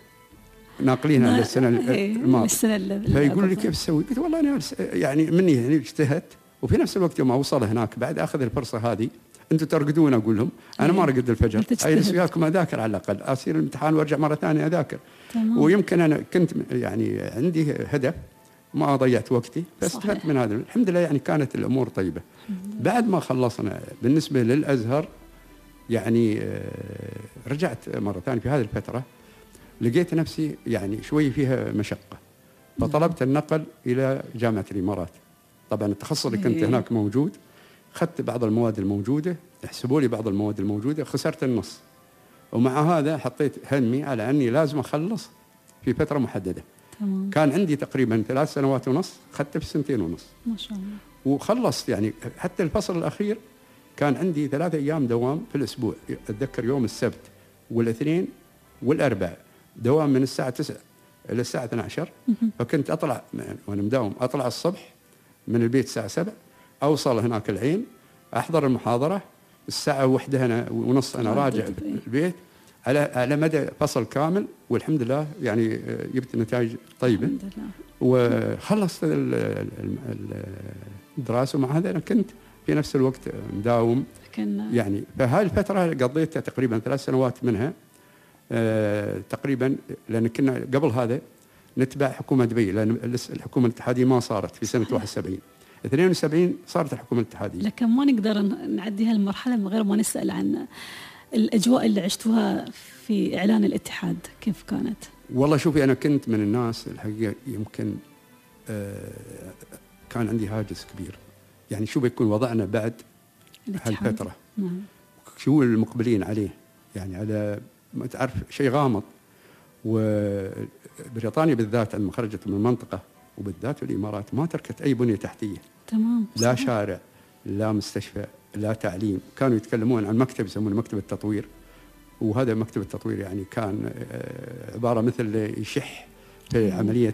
Speaker 3: ناقلينها للسنه الماضيه.
Speaker 2: السنه
Speaker 3: فيقول لي كيف تسوي؟ قلت والله انا يعني مني يعني اجتهدت. وفي نفس الوقت يوم اوصل هناك بعد اخذ الفرصه هذه. انتم ترقدون اقول لهم انا ما رقد الفجر، اجلس وياكم اذاكر على الاقل، اصير الامتحان وارجع مره ثانيه اذاكر.
Speaker 2: تمام.
Speaker 3: ويمكن انا كنت يعني عندي هدف ما ضيعت وقتي فاستفدت من هذا. الحمد لله يعني كانت الامور طيبه. بعد ما خلصنا بالنسبه للازهر يعني رجعت مرة ثانية في هذه الفترة لقيت نفسي يعني شوي فيها مشقة، فطلبت النقل إلى جامعة الإمارات. طبعا التخصص اللي كنت هناك موجود، أخذت بعض المواد الموجودة، يحسبوا لي بعض المواد الموجودة، خسرت النص. ومع هذا حطيت همي على أني لازم أخلص في فترة محددة.
Speaker 2: تمام.
Speaker 3: كان عندي تقريبا ثلاث سنوات ونص، أخذت في سنتين ونص
Speaker 2: ما شاء الله.
Speaker 3: وخلصت يعني حتى الفصل الأخير كان عندي ثلاثة أيام دوام في الأسبوع. أتذكر يوم السبت والاثنين والأربعاء دوام من الساعة تسعة إلى الساعة اثنتي عشرة. فكنت أطلع وأنا مداوم أطلع الصبح من البيت الساعة سبعة، أوصل هناك العين، أحضر المحاضرة الساعة واحدة أنا ونص أنا راجع البيت على على مدى فصل كامل. والحمد لله يعني جبت نتائج طيبة وخلصت الدراسة. ومع هذا أنا كنت في نفس الوقت مداوم يعني. فهاي الفترة قضيتها تقريبا ثلاث سنوات منها آه تقريبا، لأن كنا قبل هذا نتبع حكومة دبي، لأن الحكومة الاتحادية ما صارت في سنة واحد وسبعين. اثنين وسبعين صارت الحكومة الاتحادية.
Speaker 2: لكن ما نقدر نعدي هالمرحلة من غير ما نسأل عن الأجواء اللي عشتوها في إعلان الاتحاد، كيف كانت؟
Speaker 3: والله شوفي أنا كنت من الناس الحقيقة يمكن آه كان عندي هاجس كبير. يعني شو بيكون وضعنا بعد هالفترة.
Speaker 2: نعم.
Speaker 3: شو المقبلين عليه يعني على ما تعرف شيء غامض. وبريطانيا بالذات عندما خرجت من المنطقة وبالذات الإمارات ما تركت أي بنية تحتية.
Speaker 2: تمام.
Speaker 3: لا شارع لا مستشفى لا تعليم. كانوا يتكلمون عن مكتب يسمونه مكتب التطوير، وهذا مكتب التطوير يعني كان عبارة مثل يشح في عملية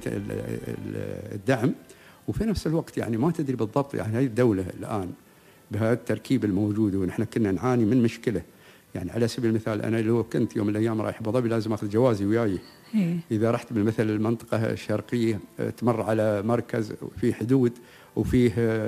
Speaker 3: الدعم، وفي نفس الوقت يعني ما تدري بالضبط يعني هذه الدولة الآن بهذا التركيب الموجود، ونحن كنا نعاني من مشكلة. يعني على سبيل المثال أنا لو كنت يوم من الأيام رايح أبو ظبي لازم أخذ جوازي وياي. إذا رحت بالمثل المنطقة الشرقية تمر على مركز فيه حدود وفيه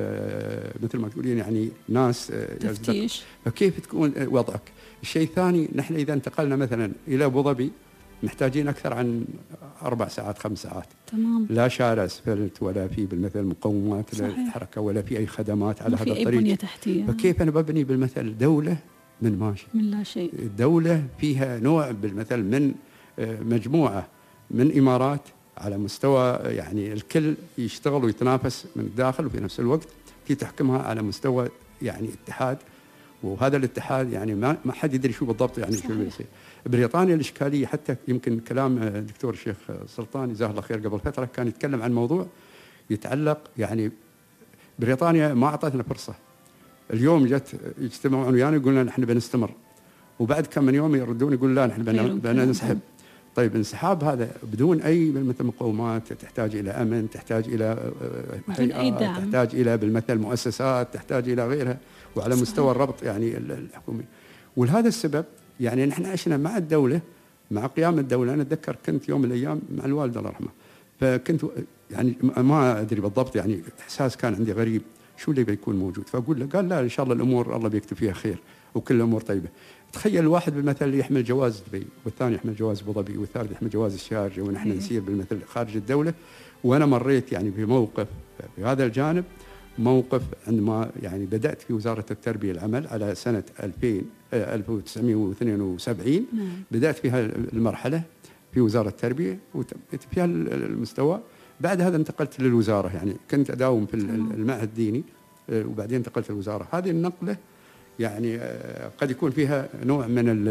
Speaker 3: مثل ما تقولين يعني ناس
Speaker 2: تفتيش،
Speaker 3: فكيف تكون وضعك؟ الشيء الثاني نحن إذا انتقلنا مثلا إلى أبو ظبي محتاجين أكثر عن أربع ساعات خمس ساعات.
Speaker 2: تمام.
Speaker 3: لا شارع اسفلت ولا في بالمثل مقومات للحركة ولا في أي خدمات على هذا الطريق.
Speaker 2: بنية تحتية.
Speaker 3: فكيف أنا ببني بالمثل دولة من ماشي
Speaker 2: من لا شيء،
Speaker 3: دولة فيها نوع بالمثل من مجموعة من إمارات على مستوى يعني الكل يشتغل ويتنافس من الداخل، وفي نفس الوقت في تحكمها على مستوى يعني اتحاد، وهذا الاتحاد يعني ما ما حد يدري شو بالضبط يعني شو بيصير. بريطانيا الإشكالية حتى يمكن كلام الدكتور الشيخ سلطان جزاه الله خير قبل فترة كان يتكلم عن موضوع يتعلق يعني بريطانيا ما أعطتنا فرصة. اليوم جت يجتمعون ويانا يقولون نحن بنستمر، وبعد كم من يوم يردون يقول لا نحن بننسحب. طيب الانسحاب هذا بدون أي مثل مقومات، تحتاج إلى أمن، تحتاج إلى
Speaker 2: هيئات،
Speaker 3: تحتاج إلى بالمثل مؤسسات، تحتاج إلى غيرها، وعلى صحيح. مستوى الربط يعني الحكومي. ولهذا السبب يعني نحن عشنا مع الدولة، مع قيام الدولة. أنا أتذكر كنت يوم من الأيام مع الوالدة الله يرحمها، فكنت يعني ما أدري بالضبط يعني إحساس كان عندي غريب شو اللي بيكون موجود. فأقول له قال لا إن شاء الله الأمور الله بيكتب فيها خير وكل الأمور طيبة. تخيل الواحد بالمثل يحمل جواز دبي، والثاني يحمل جواز أبو ظبي، والثالث يحمل جواز الشارجة، ونحن نسير بالمثل خارج الدولة. وأنا مريت يعني بموقف في هذا الجانب، موقف عندما يعني بدأت في وزارة التربية العمل على سنة ألفين ألف وتسعمائة واثنين وسبعين. بدأت في المرحلة في وزارة التربية وتبقيت في المستوى. بعد هذا انتقلت للوزارة، يعني كنت أداوم في المعهد الديني وبعدين انتقلت للوزارة. هذه النقلة يعني قد يكون فيها نوع من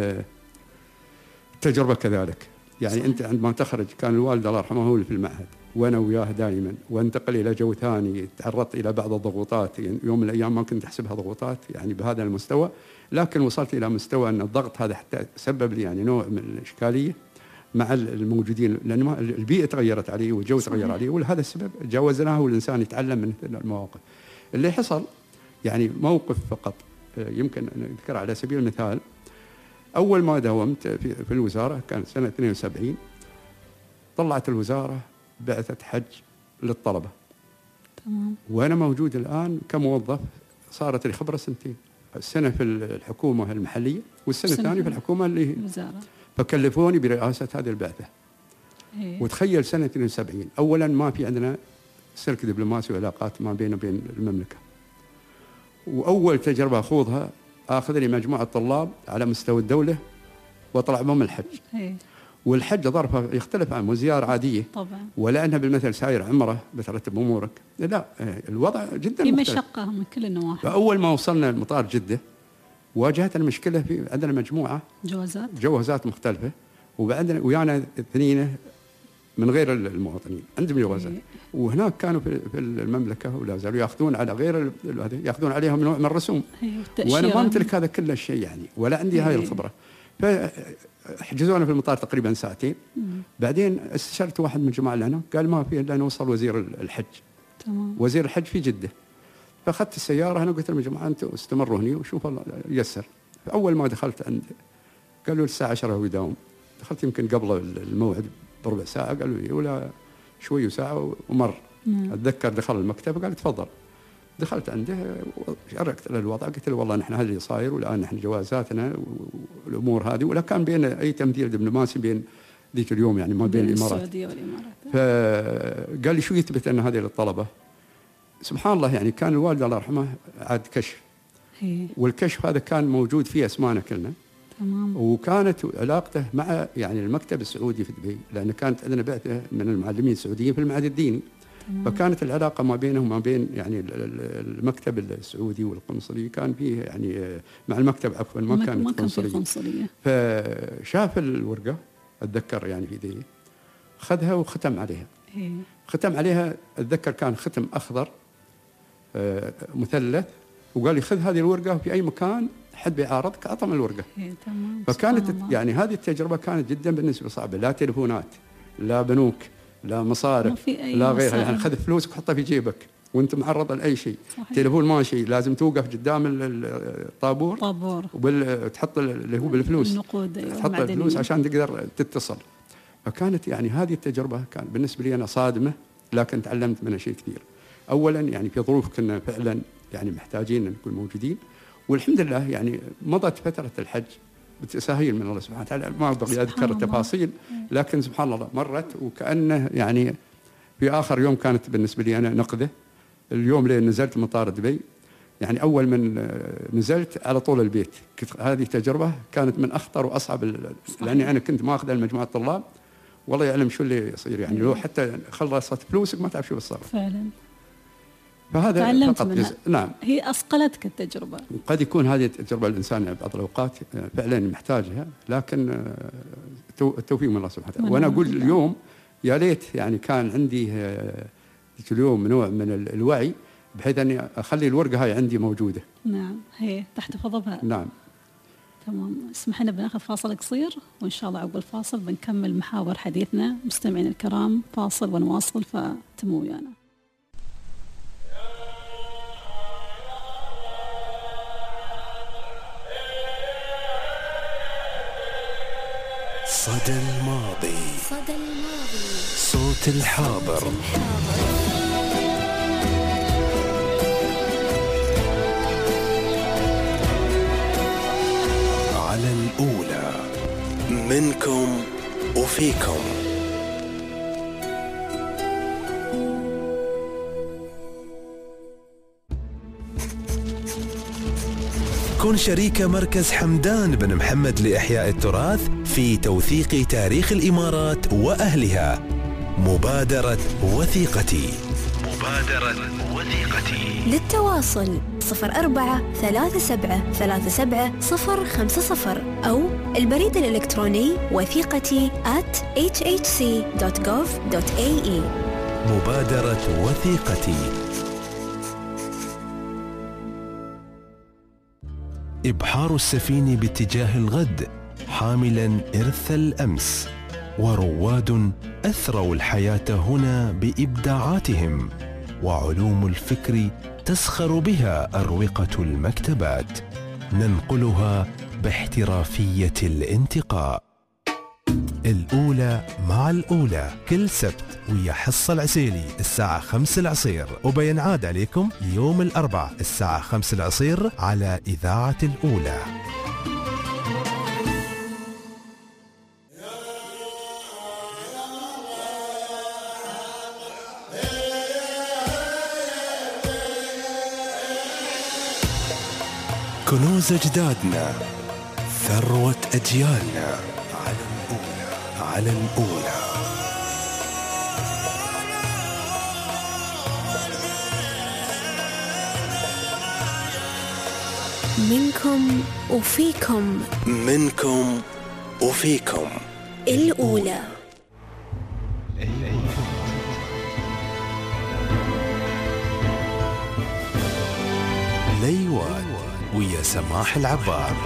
Speaker 3: التجربة كذلك. يعني صحيح. أنت عندما تخرج كان الوالد الله يرحمه هو اللي في المعهد وأنا وياه دائما، وانتقل إلى جو ثاني، تعرضت إلى بعض الضغوطات. يعني يوم من الأيام ما كنت أحسبها ضغوطات يعني بهذا المستوى، لكن وصلت إلى مستوى أن الضغط هذا حتى سبب لي يعني نوع من الإشكالية مع الموجودين، لأن البيئة تغيرت عليه والجو تغير عليه، ولهذا السبب جاوزناه والإنسان يتعلم من المواقف. اللي حصل يعني موقف فقط يمكن نذكر على سبيل المثال. أول ما داومت في, في الوزارة كان سنة اثنين وسبعين، طلعت الوزارة بعثة حج للطلبة.
Speaker 2: تمام.
Speaker 3: وأنا موجود الآن كموظف، صارت لي خبرة سنتين، السنة في الحكومة المحلية والسنة الثانية في الحكومة اللي
Speaker 2: الوزارة.
Speaker 3: فكلفوني برئاسة هذه البعثة.
Speaker 2: إيه.
Speaker 3: وتخيل سنة اثنين وسبعين أولا ما في عندنا سلك دبلوماسي وعلاقات ما بينه وبين المملكة، وأول تجربة أخوضها آخذ لي مجموعة طلاب على مستوى الدولة وأطلع بهم الحج.
Speaker 2: إيه.
Speaker 3: والحج ظرفه يختلف عن زيارة عادية
Speaker 2: طبعا،
Speaker 3: ولا أنها بالمثل ساير عمره بترتب أمورك، لا الوضع جدا
Speaker 2: في
Speaker 3: مختلف.
Speaker 2: مشقة من كل النواحي.
Speaker 3: فأول ما وصلنا لمطار جدة واجهتنا المشكلة في عندنا مجموعة
Speaker 2: جوازات
Speaker 3: جوازات مختلفة، وبعدنا ويانا اثنين من غير المواطنين عندهم جوازات. إيه. وهناك كانوا في المملكة ولا زالوا يأخذون على غير هذا يأخذون عليهم نوع من الرسوم.
Speaker 2: إيه.
Speaker 3: وأنا ما أمتلك هذا كل الشيء يعني ولا عندي إيه. هاي الخبرة. فحجزونا في المطار تقريبا ساعتين. مم. بعدين استشرت واحد من الجماعة لنا قال ما في إلا نوصل وزير الحج.
Speaker 2: تمام.
Speaker 3: وزير الحج في جدة. فأخذت السيارة هنا قلت لهم يا جماعة أنتم استمروا هني وشوف الله يسر. فأول ما دخلت عند قالوا الساعة عشرة هو يداوم. دخلت يمكن قبل الموعد بربع ساعة قالوا لي ولا شوي وساعة ومر. مم. أتذكر دخل المكتب قال تفضل. دخلت عنده شاركت له الوضع قلت له والله نحن هذا اللي صاير والآن نحن جوازاتنا والأمور هذه، ولا كان بين أي تمثيل دبلوماسي بين ذيك اليوم يعني ما بين الإمارات.
Speaker 2: السعودية والإمارات.
Speaker 3: فقال لي شو يثبت أن هذه للطلبة؟ سبحان الله يعني كان الوالد الله يرحمه عاد كشف.
Speaker 2: هي.
Speaker 3: والكشف هذا كان موجود فيه أسماءنا كلنا.
Speaker 2: تمام.
Speaker 3: وكانت علاقته مع يعني المكتب السعودي في دبي، لأن كانت عندنا بعثة من المعلمين السعوديين في المعهد الديني. فكانت العلاقة ما بينهم وما بين يعني المكتب السعودي والقنصلي كان فيه يعني مع المكتب عفوا ما كانت قنصلية. فشاف الورقة أتذكر يعني في ذي خذها وختم عليها. إيه. ختم عليها أتذكر كان ختم أخضر آه مثلث، وقال لي خذ هذه الورقة في أي مكان حد بيعارضك أعطم الورقة.
Speaker 2: إيه تمام.
Speaker 3: فكانت يعني هذه التجربة كانت جدا بالنسبة صعبة، لا تلفونات لا بنوك لا مصارف لا غيرها، يعني خذ فلوسك وحطها في جيبك وانت معرض لاي شيء. تليفون ماشي لازم توقف قدام الطابور
Speaker 2: طابور
Speaker 3: وتحط اللي هو بالفلوس
Speaker 2: النقود
Speaker 3: تحط الفلوس عشان تقدر تتصل. فكانت يعني هذه التجربة كان بالنسبة لي أنا صادمة، لكن تعلمت منها شيء كثير. أولا يعني في ظروف كنا فعلا يعني محتاجين نكون موجودين، والحمد لله يعني مضت فترة الحج بتساهيل من الله سبحانه وتعالى، ما أبغى أذكر التفاصيل لكن سبحان الله مرت وكأنه يعني في آخر يوم كانت بالنسبة لي أنا نقدة. اليوم اللي نزلت مطار دبي يعني أول من نزلت على طول البيت، هذه تجربة كانت من أخطر وأصعب لأني أنا كنت ما أخذ المجموعة الطلاب والله يعلم شو اللي يصير يعني لو حتى خلصت فلوسك ما تعرف شو بتصير
Speaker 2: فعلا.
Speaker 3: فهذا
Speaker 2: تعلمت
Speaker 3: فقط
Speaker 2: منها.
Speaker 3: نعم
Speaker 2: هي أصقلتك التجربة.
Speaker 3: قد يكون هذه التجربة الإنسان بعض الأوقات فعلا محتاجها، لكن التوفيق من الله سبحانه وتعالى. وأنا أقول اليوم يا ليت يعني كان عندي اليوم نوع من الوعي بحيث أني أخلي الورقة هاي عندي موجودة.
Speaker 2: نعم هي تحتفظ بها.
Speaker 3: نعم
Speaker 2: تمام. اسمح لنا بناخذ فاصل قصير وإن شاء الله عقب الفاصل بنكمل محاور حديثنا. مستمعين الكرام فاصل ونواصل فتموا ويانا.
Speaker 1: صدى الماضي
Speaker 4: صدى الماضي
Speaker 1: صوت الحاضر, صوت الحاضر. على الأولى منكم وفيكم. كن شريك مركز حمدان بن محمد لإحياء التراث في توثيق تاريخ الإمارات وأهلها. مبادرة وثيقتي. مبادرة وثيقتي.
Speaker 4: للتواصل صفر أربعة ثلاثة سبعة ثلاثة سبعة صفر خمسة صفر أو البريد الإلكتروني وثيقتي at إتش إتش سي دوت جوف دوت إيه إي.
Speaker 1: مبادرة وثيقتي. إبحار السفينة باتجاه الغد حاملا إرث الأمس، ورواد أثروا الحياة هنا بإبداعاتهم، وعلوم الفكر تسخر بها أروقة المكتبات، ننقلها باحترافية الانتقاء. الأولى مع الأولى كل سبت ويا حصة العسيلي الساعة خمس العصير، وبينعاد عليكم يوم الأربع الساعة خمس العصير على إذاعة الأولى. كنوز أجدادنا، ثروة أجيالنا، على الأولى على الأولى.
Speaker 4: منكم وفيكم.
Speaker 1: منكم وفيكم.
Speaker 4: الأولى.
Speaker 1: ليوان ويا سماح العبار.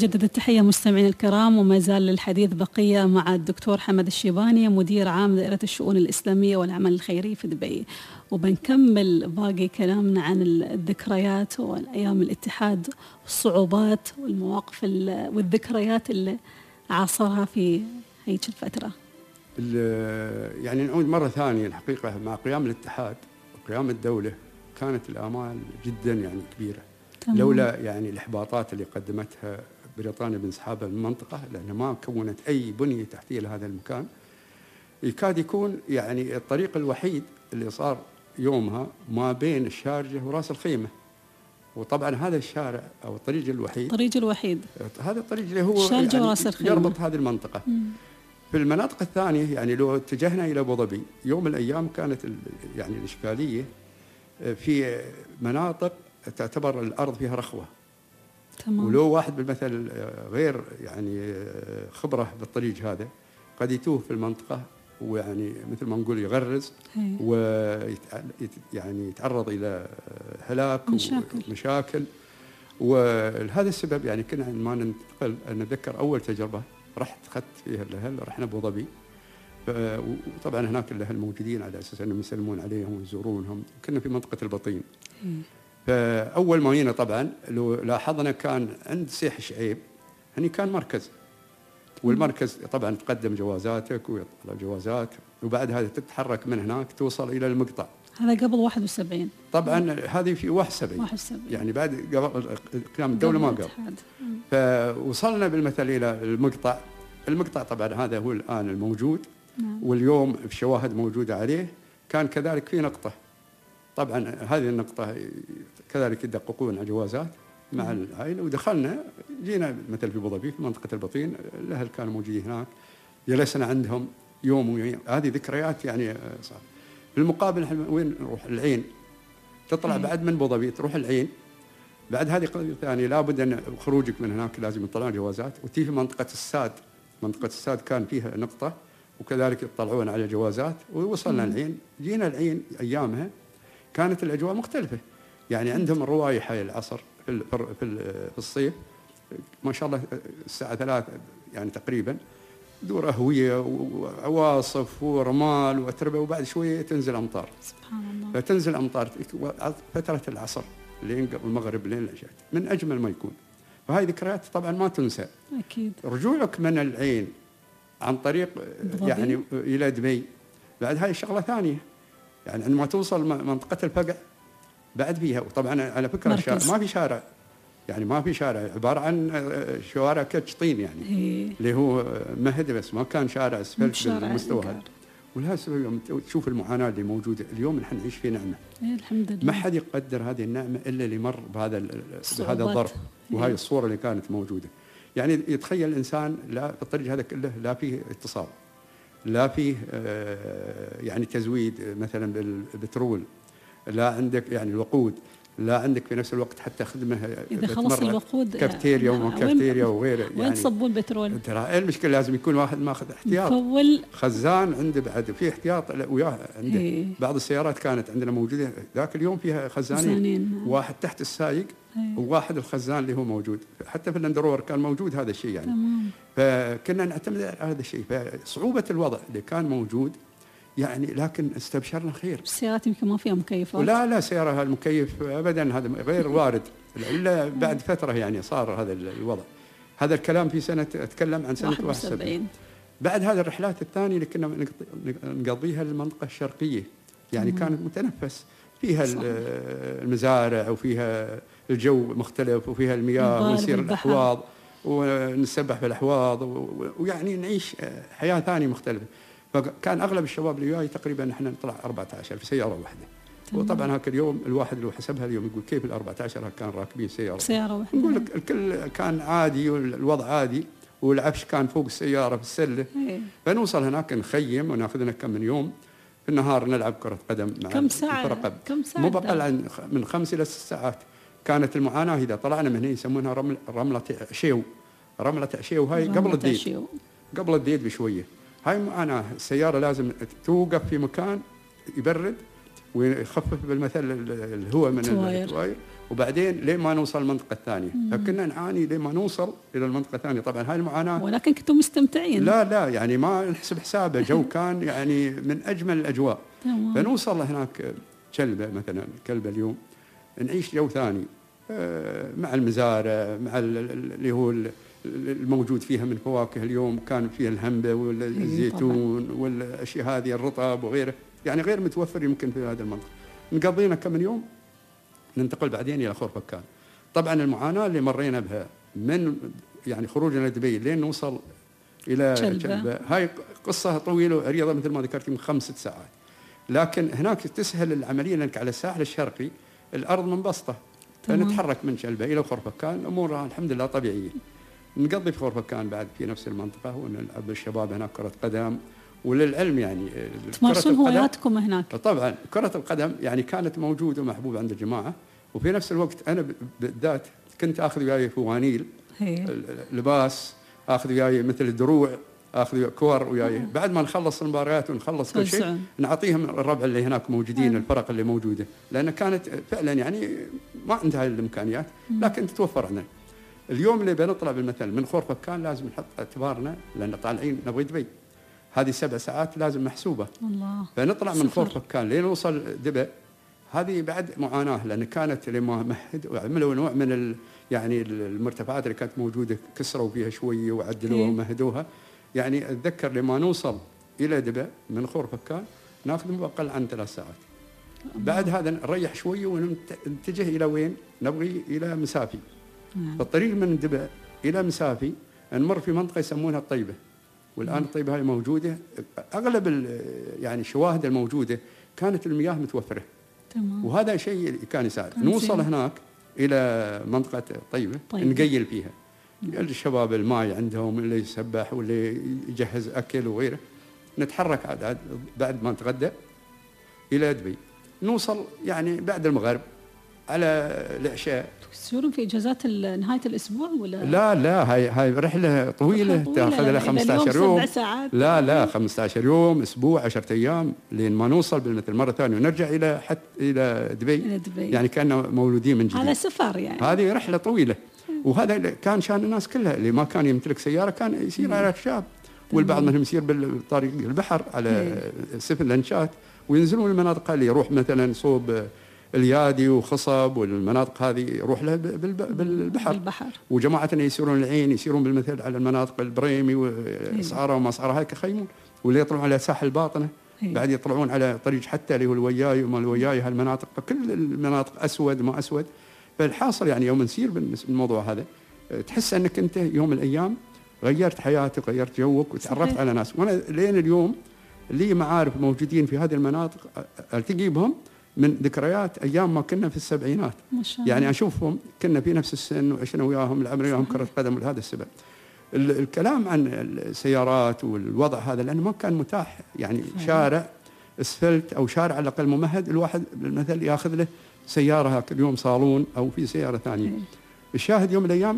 Speaker 2: نجدد التحية مستمعين الكرام، وما زال للحديث بقية مع الدكتور حمد الشيباني مدير عام دائرة الشؤون الإسلامية والعمل الخيري في دبي، وبنكمل باقي كلامنا عن الذكريات والأيام الاتحاد والصعوبات والمواقف والذكريات اللي عاصرها في هيك الفترة.
Speaker 3: يعني نعود مرة ثانية الحقيقة مع قيام الاتحاد وقيام الدولة كانت الآمال جدا يعني كبيرة. تمام. لولا يعني الإحباطات اللي قدمتها بريطانيا بانسحابها من المنطقة، لأنها ما كونت أي بنية تحتية لهذا المكان، يكاد يكون يعني الطريق الوحيد اللي صار يومها ما بين الشارجة وراس الخيمة. وطبعا هذا الشارع أو الطريق الوحيد
Speaker 2: الطريق الوحيد
Speaker 3: هذا الطرريق اللي هو
Speaker 2: يعني وراس الخيمة
Speaker 3: يربط هذه المنطقة. مم. في المناطق الثانية يعني لو اتجهنا إلى أبو ظبي يوم من الأيام كانت يعني الإشكالية في مناطق تعتبر الأرض فيها رخوة.
Speaker 2: تمام.
Speaker 3: ولو واحد بالمثل غير يعني خبرة بالطريق هذا قد يتوه في المنطقة ويعني مثل ما نقول يغرز ويعني يتعرض إلى هلاك
Speaker 2: مشاكل.
Speaker 3: ومشاكل. ولهذا السبب يعني كنا عندما ننتقل نتذكر أول تجربة رحت أخذت فيها الأهل، رحنا أبو ظبي، وطبعا هناك الأهل موجودين على أساس أنهم يسلمون عليهم ويزورونهم. كنا في منطقة البطين. فأول ما جينا طبعا لو لاحظنا كان عند سيح شعيب هني كان مركز، والمركز طبعا تقدم جوازاتك ويطلع جوازات، وبعد هذا تتحرك من هناك توصل إلى المقطع.
Speaker 2: هذا قبل واحد وسبعين.
Speaker 3: طبعا هذه في واحد وسبعين يعني بعد قبل قيام الدولة ما قبل. فوصلنا بالمثل إلى المقطع. المقطع طبعا هذا هو الآن الموجود. نعم. واليوم الشواهد موجودة عليه. كان كذلك في نقطة، طبعا هذه النقطة كذلك يدققون على جوازات مع العائلة، ودخلنا جينا مثل في أبو ظبي في منطقة البطين، الأهل كانوا موجودين هناك، جلسنا عندهم يوم ويوم. هذه ذكريات يعني صار. بالمقابل احنا وين نروح؟ العين. تطلع مم. بعد من أبو ظبي تروح العين، بعد هذه قضية ثانية لابد أن خروجك من هناك لازم يطلعون جوازات، وتيجي في منطقة الساد. منطقة الساد كان فيها نقطة وكذلك يطلعون على جوازات، ووصلنا العين. جينا العين أيامها كانت الأجواء مختلفة، يعني عندهم الروايح هاي العصر في في الصيف ما شاء الله الساعة ثلاثة يعني تقريبا دور أهوية وعواصف ورمال وأتربة، وبعد شوية تنزل أمطار.
Speaker 2: سبحان الله.
Speaker 3: فتنزل أمطار فترة العصر لين المغرب لين العشاء من أجمل ما يكون. فهاي ذكريات طبعا ما تنسى.
Speaker 2: أكيد.
Speaker 3: رجوعك من العين عن طريق دبي. يعني إلى دبي بعد هاي شغلة ثانية، يعني عندما توصل منطقة الفقع بعد فيها. وطبعا على فكرة الشارع ما في شارع، يعني ما في شارع، عبارة عن شوارع كتش طين يعني
Speaker 2: هي.
Speaker 3: اللي هو مهد بس ما كان شارع اسفلت بالمستوى هذا. ولهذا السبب يوم تشوف المعاناة اللي موجودة اليوم نحن نعيش في نعمة.
Speaker 2: إيه الحمد لله.
Speaker 3: ما حد يقدر هذه النعمة إلا اللي مر بهذا بهذا الظرف وهاي الصورة اللي كانت موجودة. يعني يتخيل الإنسان لا في الطريق هذا كله لا فيه اتصال، لا فيه يعني تزويد مثلا بالبترول، لا عندك يعني الوقود، لا عندك في نفس الوقت حتى خدمه
Speaker 2: إذا خلص الوقود
Speaker 3: كافتيريا وما كافتيريا وغيره.
Speaker 2: وين يعني تصبون البترول؟
Speaker 3: ترى المشكلة لازم يكون واحد ماخذ احتياط،
Speaker 2: مفول.
Speaker 3: خزان عنده بعد في احتياط وياه عنده. هي. بعض السيارات كانت عندنا موجودة ذاك اليوم فيها خزانين, خزانين. واحد تحت السايق وواحد الخزان اللي هو موجود. حتى في الاندرور كان موجود هذا الشيء يعني. تمام. فكنا نعتمد على هذا الشيء. فصعوبة الوضع اللي كان موجود يعني، لكن استبشرنا خير.
Speaker 2: السيارات يمكن ما فيها مكيفات.
Speaker 3: لا لا سيارة المكيف أبدا هذا غير وارد إلا بعد فترة يعني صار هذا الوضع. هذا الكلام في سنة أتكلم عن سنة واحد وسبعين. بعد هذه الرحلات الثانية اللي كنا نقضيها للمنطقة الشرقية يعني مم. كانت متنفس فيها صح. المزارع وفيها الجو مختلف وفيها المياه ونسير الأحواض ونسبح في الأحواض ويعني نعيش حياة ثانية مختلفة. فكان أغلب الشباب اللي وياي تقريبا نحن نطلع أربعة عشر في سيارة واحدة. تمام. وطبعا هاك اليوم الواحد لو حسبها اليوم يقول كيف ال أربعة عشر كان راكبين سيارة
Speaker 2: سيارة واحدة.
Speaker 3: نقول لك الكل كان عادي والوضع عادي والعفش كان فوق السيارة في السلة. هي. فنوصل هناك نخيم وناخذ لنا كم من يوم في النهار نلعب كرة قدم مع
Speaker 2: كم ساعة
Speaker 3: الفرقة.
Speaker 2: كم ساعة
Speaker 3: مو بقل عن من خمس إلى ست ساعات. كانت المعاناة إذا طلعنا من هنا يسمونها رمل رملة عشيو. رملة عشيو هاي قبل الديد قبل الديد بشوية. هاي معاناة. السيارة لازم توقف في مكان يبرد ويخفف بالمثل الهواء من التواير، وبعدين لين ما نوصل المنطقة الثانية. فكنا نعاني لين ما نوصل إلى المنطقة الثانية. طبعا هاي المعاناة،
Speaker 2: ولكن كنتم مستمتعين.
Speaker 3: لا لا يعني ما نحسب حسابه، جو كان يعني من أجمل الأجواء. فنوصل هناك كلبة مثلا، كلبة اليوم نعيش جو ثاني مع المزارع، مع اللي هو الموجود فيها من فواكه. اليوم كان فيها الهنبة والزيتون والأشياء هذه، الرطب وغيره، يعني غير متوفر يمكن في هذا المنطقة. نقضينا كم من يوم، ننتقل بعدين إلى خورفكان. طبعا المعاناة اللي مرينا بها من يعني خروجنا دبي لين نوصل إلى جلبة، هاي قصة طويلة وعريضة مثل ما ذكرت، من خمس ست ساعات. لكن هناك تسهل العملية لأنك على الساحل الشرقي الأرض منبسطة، فنتحرك من جلبة إلى خورفكان، الأمور الحمد لله طبيعية. نقضي في خورفكان بعد في نفس المنطقة، ونلعب الشباب هناك كرة قدم. وللعلم يعني
Speaker 2: تمارسون هواياتكم هناك؟
Speaker 3: طبعا كرة القدم يعني كانت موجودة ومحبوبة عند الجماعة. وفي نفس الوقت أنا بالذات كنت أخذ وياي فوانيل، لباس، أخذ وياي مثل الدروع، أخذ كور وياي. بعد ما نخلص المباريات ونخلص كل شيء نعطيهم الربع اللي هناك موجودين، الفرق اللي موجودة، لأن كانت فعلا يعني ما عندها الإمكانيات لكن تتوفر عندنا. اليوم اللي بنطلع بالمثل من خورفكان لازم نحط اعتبارنا، لأن طالعين نبغي دبي، هذه سبع ساعات لازم محسوبة. الله. فنطلع من خورفكان لين نوصل دبي، هذه بعد معاناة، لأن كانت لما مهد وعملوا نوع من ال يعني المرتفعات اللي كانت موجودة كسروا فيها شوية وعدلوها ومهدوها. يعني أتذكر لما نوصل إلى دبي من خورفكان ناخذ ما أقل عن ثلاث ساعات. بعد هذا نريح شوية ونتجه إلى وين؟ نبغي إلى مسافي. فالطريق من دبي إلى مسافي نمر في منطقة يسمونها الطيبة، والآن الطيبة هاي موجودة. أغلب يعني الشواهد الموجودة كانت المياه متوفرة. تمام. وهذا شيء كان يساعد. نوصل هناك إلى منطقة طيبة، طيب. نقيل فيها. الشباب الماء عندهم، اللي يسبح واللي يجهز أكل وغيره. نتحرك عاد بعد ما نتغدى إلى دبي. نوصل يعني بعد المغرب على العشاء.
Speaker 2: تسيرون في إجازات نهاية الأسبوع ولا؟
Speaker 3: لا لا، هاي هاي رحلة طويلة تأخذ لها خمسة عشر يوم. لا لا، خمسة عشر يوم، أسبوع، عشرة أيام، لين ما نوصل بالمثل مرة ثانية ونرجع إلى حتى إلى دبي. إلى دبي. يعني كأننا مولودين من جديد.
Speaker 2: هذا سفر يعني.
Speaker 3: هذه رحلة طويلة. وهذا كان شان الناس كلها، اللي ما كان يمتلك سيارة كان يسير على الشاب، والبعض منهم يسير بالطريق البحر على سفن لانشات، وينزلون المناطق اللي يروح مثلا صوب اليادي وخصب والمناطق هذه يروح لها بالبحر. بالبحر. وجماعتنا يسيرون العين، يسيرون بالمثل على المناطق البريمي وإسعارة ومسعرة، هيك يخيمون، واللي يطلعون على ساحل الباطنة. بعد يطلعون على طريق حتى اللي هو الوياي وما الوياي، هالمناطق كل المناطق أسود ما أسود. فالحاصل يعني يوم نسير بالموضوع هذا تحس أنك أنت يوم من الأيام غيرت حياتك، غيرت جوك، وتعرفت على ناس. وأنا لين اليوم لي معارف موجودين في هذه المناطق ألتقي بهم من ذكريات أيام ما كنا في السبعينات. ما شاء الله. يعني أشوفهم كنا في نفس السن وعشنا وياهم، لعبنا وياهم كرة قدم، لهذا السبب. الكلام عن السيارات والوضع هذا لأنه ما كان متاح، يعني صحيح. شارع اسفلت أو شارع على الأقل ممهد، الواحد بالمثل ياخذ له سيارة هاك اليوم صالون أو في سيارة ثانية. صحيح. الشاهد يوم من الأيام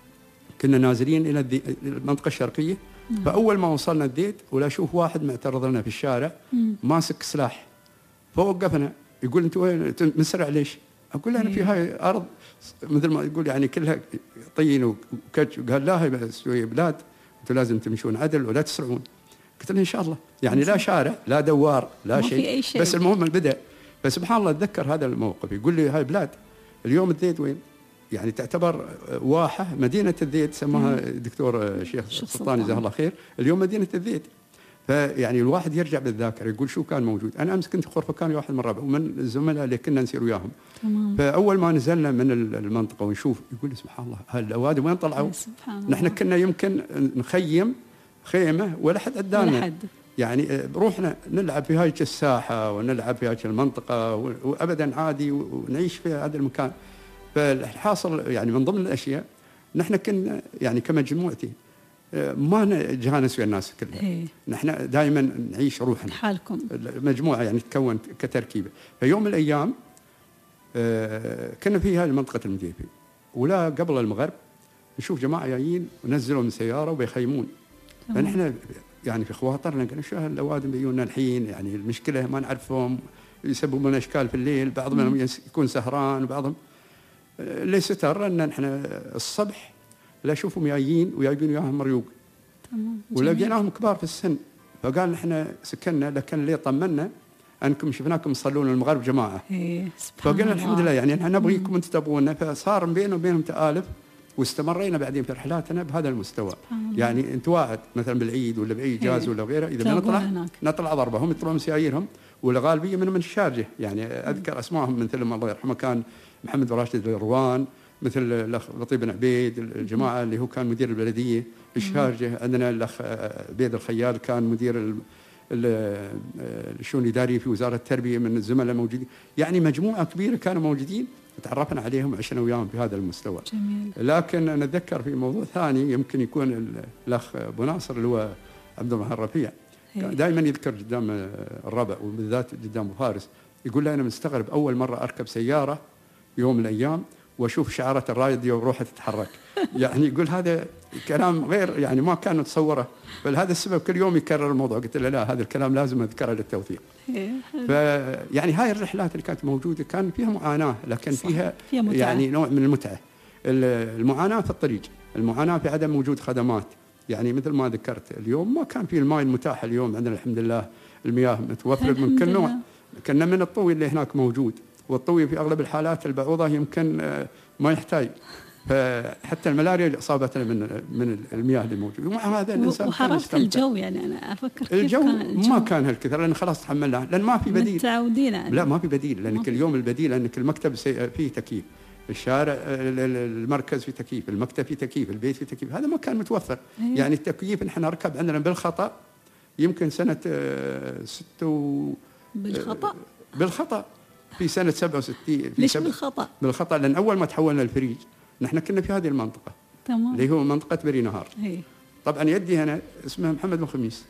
Speaker 3: كنا نازلين إلى المنطقة الشرقية. مم. فأول ما وصلنا الديت ولا أشوف واحد معترض لنا في الشارع مم. ماسك سلاح، فوقفنا يقول أنت وين مسرع ليش؟ أقول له أنا في هاي أرض مثل ما يقول يعني كلها طين وكتش. قال لا، هاي سوية بلاد، أنتم لازم تمشون عدل ولا تسرعون. قلت له إن شاء الله. يعني لا شارع لا دوار لا شيء. شيء، بس المهم البدء. فسبحان الله أتذكر هذا الموقف، يقول لي هاي بلاد. اليوم الزيت وين؟ يعني تعتبر واحة، مدينة الزيت سماها الدكتور الشيخ السلطاني جزاه الله خير، اليوم مدينة الزيت. فيعني الواحد يرجع بالذاكرة يقول شو كان موجود. أنا أمس كنت في خورفكان واحد من ربع ومن الزملاء اللي كنا نسير وياهم. تمام. فأول ما نزلنا من المنطقة ونشوف يقول سبحان الله هالأوادم وين طلعوا؟ نحن كنا يمكن نخيم خيمة ولا حد أدانا. يعني روحنا نلعب في هاي الساحة ونلعب في هاي المنطقة وأبدا عادي ونعيش في هذا المكان. فالحاصل يعني من ضمن الأشياء نحن كنا يعني كمجموعتي ما نجانس ويا الناس كلها. إيه. نحن دائما نعيش روحنا
Speaker 2: حالكم
Speaker 3: مجموعة يعني تكون كتركيبة. فيوم من الأيام كنا في هذه المنطقة المديفي، ولا قبل المغرب نشوف جماعة جايين ونزلوا من سيارة وبيخيمون. فنحن يعني في خواطرنا قلنا شو هالأوادم بيجونا الحين، يعني المشكلة ما نعرفهم، يسببون أشكال في الليل، بعض منهم يكون سهران وبعضهم. اللي ستر ان احنا الصبح لا اشوفهم جايين وجايبين وياهم مريوق،
Speaker 2: تمام،
Speaker 3: ولقيناهم كبار في السن، فقال احنا سكننا لكن اللي طمنا انكم شفناكم تصلون المغرب جماعه.
Speaker 2: إيه سبحان
Speaker 3: فقلنا
Speaker 2: الله.
Speaker 3: الحمد لله يعني احنا نبغيكم انتم تبغونا، فصار بيننا وبينهم تآلف، واستمرينا بعدين في رحلاتنا بهذا المستوى. يعني انت واحد مثلا بالعيد ولا باي اجازه ولا غيره، اذا نطلع
Speaker 2: هناك.
Speaker 3: نطلع ضربه، هم يطلعون سياييرهم، والغالبيه منهم من الشارجه، يعني اذكر اسمائهم مثل ما الله يرحمه كان محمد بن راشد الروان، مثل الاخ لطيف بن عبيد، الجماعه اللي هو كان مدير البلديه الشارجه، عندنا الاخ عبيد الخيال كان مدير الشؤون الاداريه في وزاره التربيه من الزملاء موجودين، يعني مجموعه كبيره كانوا موجودين تعرفنا عليهم وعشنا وياهم في هذا المستوى.
Speaker 2: جميل.
Speaker 3: لكن نتذكر في موضوع ثاني يمكن يكون الاخ ابو ناصر اللي هو عبد الرحمن الرفيع دائما يذكر قدام الربع وبالذات قدام ابو فارس، يقول لي انا مستغرب اول مره اركب سياره يوم من الايام واشوف شعارات الراديو وروحها تتحرك. يعني يقول هذا كلام غير يعني ما كان نتصوره، بل هذا السبب كل يوم يكرر الموضوع. قلت له لا هذا الكلام لازم اذكره للتوثيق. فيعني هاي الرحلات اللي كانت موجوده كان فيها معاناه لكن فيها, فيها يعني نوع من المتعه. المعاناه في الطريق، المعاناه في عدم وجود خدمات، يعني مثل ما ذكرت اليوم ما كان في الماء المتاح اليوم عندنا الحمد لله، المياه متوفره من كل نوع، كنا من الطوي اللي هناك موجود، والطوي في اغلب الحالات البعوضه يمكن ما يحتاج، فحتى الملاريا اصابتنا من من المياه اللي موجوده. ومع هذا الانسان
Speaker 2: وحراره الجو، يعني انا افكر كيف
Speaker 3: الجو,
Speaker 2: كان الجو
Speaker 3: ما كان هالكثر لان خلاص تحملناه، لان ما في بديل،
Speaker 2: متعودين.
Speaker 3: لا ما في بديل، لانك اليوم البديل انك المكتب فيه تكييف، الشارع المركز في تكييف، المكتب في تكييف، البيت في تكييف، هذا ما كان متوفر. أيوه. يعني التكييف نحن نركب عندنا بالخطا يمكن سنه ستة و
Speaker 2: بالخطا
Speaker 3: بالخطا في سنه سبعة وستين.
Speaker 2: ليش بالخطا؟
Speaker 3: بالخطا لان اول ما تحولنا الفريج نحن كنا في هذه المنطقه،
Speaker 2: تمام،
Speaker 3: اللي هو منطقه بري نهار.
Speaker 2: هي.
Speaker 3: طبعا يدي هنا اسمه محمد بن خميس،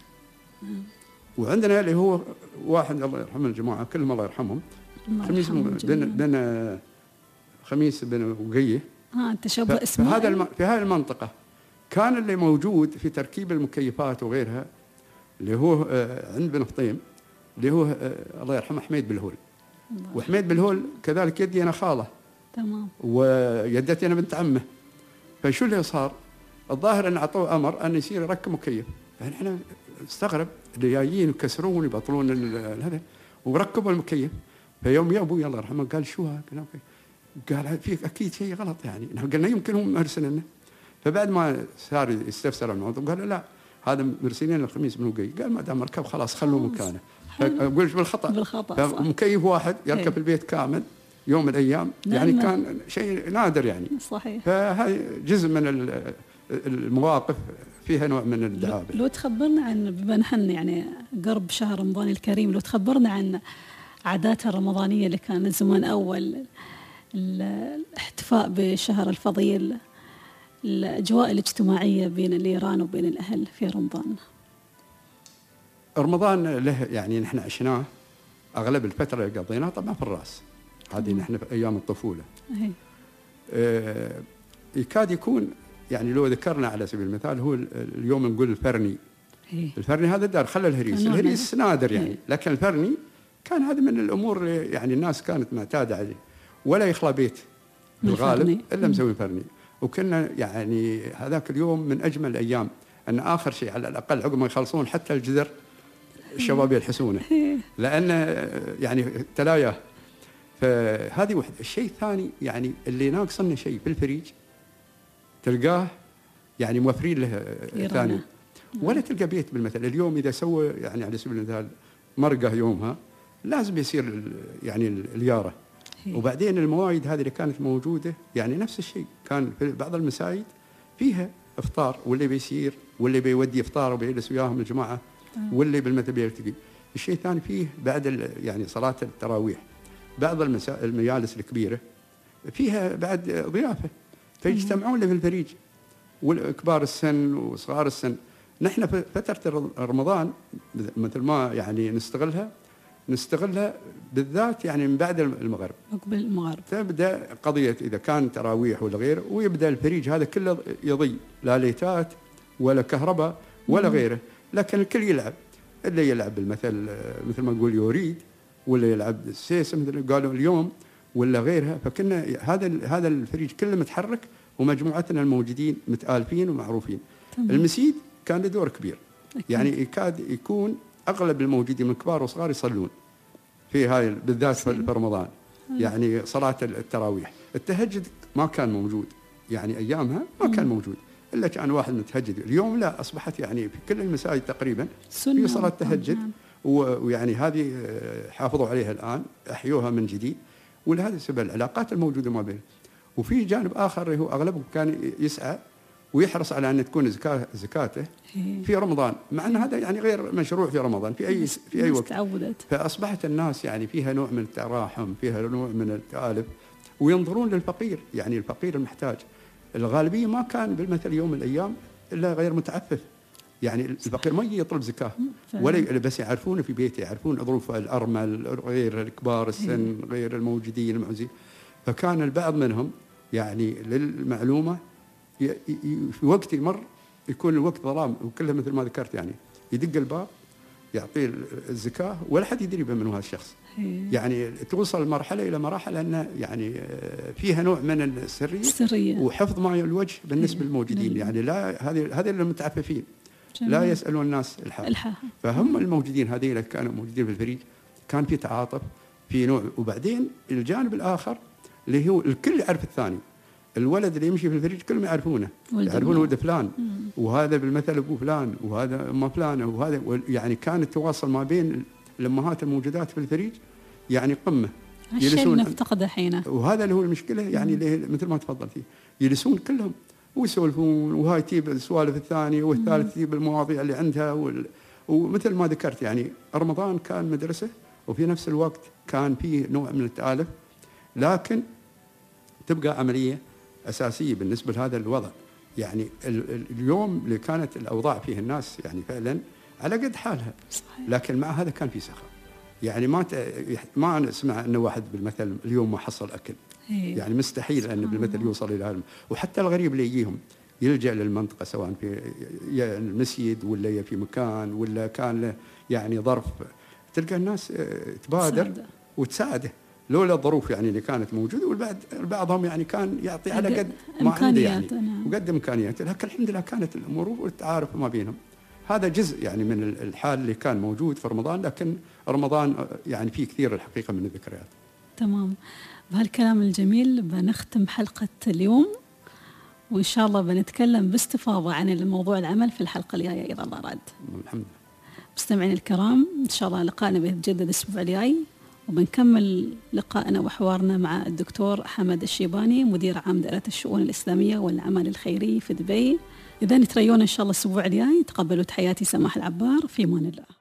Speaker 3: وعندنا اللي هو واحد الله يرحمه الجماعه كلهم الله يرحمهم، خميس بن بن خميس بن وقيه.
Speaker 2: اه تشابه اسمه.
Speaker 3: هذا الم... في هذه المنطقه كان اللي موجود في تركيب المكيفات وغيرها اللي هو آه عند بن فطيم اللي هو آه الله يرحمه حميد بالهول، وحميد بالهول كذلك يدي انا خاله،
Speaker 2: تمام،
Speaker 3: ويدتي انا بنت عمه. فشو اللي صار؟ الظاهر ان اعطوه امر ان يصير يركب مكيف، فاحنا استغرب اللي جايين يكسرون يبطلون هذا وركبوا المكيف. فيوم يا ابوي الله يرحمه قال شو هذا؟ قال في اكيد شيء غلط، يعني قلنا يمكن هم مرسلنا. فبعد ما صار يستفسر الموضوع قال لا هذا مرسلين الخميس بن وقي، قال ما دام ركب خلاص خلوه مكانه. اقول بالخطا
Speaker 2: بالخطا
Speaker 3: فمكيف واحد يركب البيت كامل يوم من الايام، يعني لا. كان شيء نادر يعني.
Speaker 2: صحيح.
Speaker 3: فهاي جزء من المواقف فيها نوع من الدعابه.
Speaker 2: لو تخبرنا عن بما نحن يعني قرب شهر رمضان الكريم، لو تخبرنا عن عاداتها الرمضانيه اللي كانت زمان اول، الاحتفاء بشهر الفضيل، الاجواء الاجتماعيه بين الايران وبين الاهل في رمضان.
Speaker 3: رمضان له يعني نحن عشناه اغلب الفتره اللي قضيناها طبعا في الراس، هذه نحن في ايام الطفوله.
Speaker 2: أهي.
Speaker 3: آه يكاد يكون يعني لو ذكرنا على سبيل المثال هو اليوم نقول الفرني.
Speaker 2: أهي.
Speaker 3: الفرني هذا دار خلى الهريس، الهريس نادر يعني. أهي. لكن الفرني كان هذا من الامور يعني الناس كانت معتاده عليه، ولا يخلى بيت بالغالب الا مسوي فرني. وكنا يعني هذاك اليوم من اجمل الايام، ان اخر شيء على الاقل عقب ما يخلصون حتى الجذر الشباب يلحسونه، لان يعني تلاياه. فهذه وحده. الشيء الثاني يعني اللي ناقصنا شيء في الفريج تلقاه يعني موفرين له ثاني، ولا تلقى بيت بالمثل. اليوم اذا سوى يعني على سبيل المثال مرقه يومها لازم يصير يعني الياره. وبعدين المواعيد هذه اللي كانت موجوده يعني نفس الشيء، كان في بعض المساجد فيها افطار، واللي بيصير واللي بيودي افطار وبيجلس وياهم الجماعه، واللي بالمثل بيلتقي. الشيء الثاني فيه بعد يعني صلاه التراويح بعض المجالس الكبيره فيها بعد ضيافه، فيجتمعون في الفريج والكبار السن وصغار السن. نحن في فتره رمضان مثل ما يعني نستغلها نستغلها بالذات يعني من بعد المغرب،
Speaker 2: قبل المغرب
Speaker 3: تبدا قضيه اذا كان تراويح ولا غيره، ويبدا الفريج هذا كله يضي، لا ليتات ولا كهرباء ولا غيره، لكن الكل يلعب، اللي يلعب المثل مثل ما نقول يريد، واللي يلعب السيس مثل قالوا اليوم ولا غيرها، فكنا هذا هذا الفريق كله متحرك ومجموعتنا الموجودين متآلفين ومعروفين. تمام. المسيد كان له دور كبير. أكيد. يعني يكاد يكون اغلب الموجودين من كبار وصغار يصلون في هاي بالذات في رمضان. يعني صلاة التراويح. التهجد ما كان موجود، يعني ايامها ما كان موجود الا كان واحد متهجد. اليوم لا، اصبحت يعني في كل المساجد تقريبا في صلاة تهجد، ويعني هذه حافظوا عليها الان، احيوها من جديد، ولهذا السبب العلاقات الموجوده ما بين. وفي جانب اخر هو اغلبهم كان يسعى ويحرص على ان تكون زكاه زكاته في رمضان، مع ان هذا يعني غير مشروع في رمضان في اي في اي وقت. تعودت. فاصبحت الناس يعني فيها نوع من التراحم، فيها نوع من التآلف، وينظرون للفقير، يعني الفقير المحتاج. الغالبيه ما كان بالمثل يوم من الايام الا غير متعفف، يعني الفقير ما يجي يطلب زكاه ولا بس يعرفونه في بيته، يعرفون ظروف الارمل، غير الكبار السن، غير الموجودين المعزين. فكان البعض منهم يعني للمعلومه في وقت يمر يكون الوقت ظلام وكله مثل ما ذكرت، يعني يدق الباب يعطيه الزكاه ولا حد يدري من هذا الشخص. يعني توصل مرحله الى مراحل ان يعني فيها نوع من السريه, السرية. وحفظ ما الوجه بالنسبه للموجودين. يعني لا، هذه هذه المتعففين لا يسالون الناس الحال. فهم الموجودين هذين اللي كانوا موجودين في الفريق كان في تعاطف، في نوع. وبعدين الجانب الاخر اللي هو الكل يعرف الثاني. الولد اللي يمشي في الفريق كلهم يعرفونه، يعرفون ولد فلان، وهذا بالمثل ابو فلان، وهذا ام فلانه، وهذا يعني كان التواصل ما بين الامهات الموجودات في الفريق يعني قمه.
Speaker 2: الشيء نفتقده حين،
Speaker 3: وهذا اللي هو المشكله، يعني اللي مثل ما تفضلتي يجلسون كلهم ويسولفون، وهاي تجيب السوالف الثانيه، والثالث تجيب المواضيع اللي عندها وال... ومثل ما ذكرت يعني رمضان كان مدرسه، وفي نفس الوقت كان فيه نوع من التآلف، لكن تبقى عمليه اساسيه بالنسبه لهذا الوضع. يعني اليوم اللي كانت الاوضاع فيه الناس يعني فعلا على قد حالها، صحيح. لكن مع هذا كان في سخاء. يعني ما ما نسمع انه واحد بالمثل اليوم ما حصل اكل، هي. يعني مستحيل ان بالمثل يوصل الى هذا. وحتى الغريب اللي يجيهم يلجأ للمنطقه، سواء في المسجد ولا في مكان ولا كان له يعني ظرف، تلقى الناس تبادر سعدة. وتساعده لولا الظروف يعني اللي كانت موجوده. والبعض بعضهم يعني كان يعطي على قد ما عنده يعني وقد امكانياته، لكن الحمد لله كانت الامور والتعارف ما بينهم. هذا جزء يعني من الحال اللي كان موجود في رمضان، لكن رمضان يعني فيه كثير الحقيقه من الذكريات.
Speaker 2: تمام. بهالكلام الجميل بنختم حلقه اليوم، وان شاء الله بنتكلم باستفاضه عن الموضوع العمل في الحلقه الجايه اذا الله اراد.
Speaker 3: الحمد لله.
Speaker 2: مستمعين الكرام، ان شاء الله لقائنا بيتجدد الاسبوع الجاي، وبنكمل لقائنا وحوارنا مع الدكتور حمد الشيباني، مدير عام دائرة الشؤون الإسلامية والعمل الخيري في دبي. إذا نتريون إن شاء الله الأسبوع الجاي. تقبلوا تحياتي سماح العبار، في أمان الله.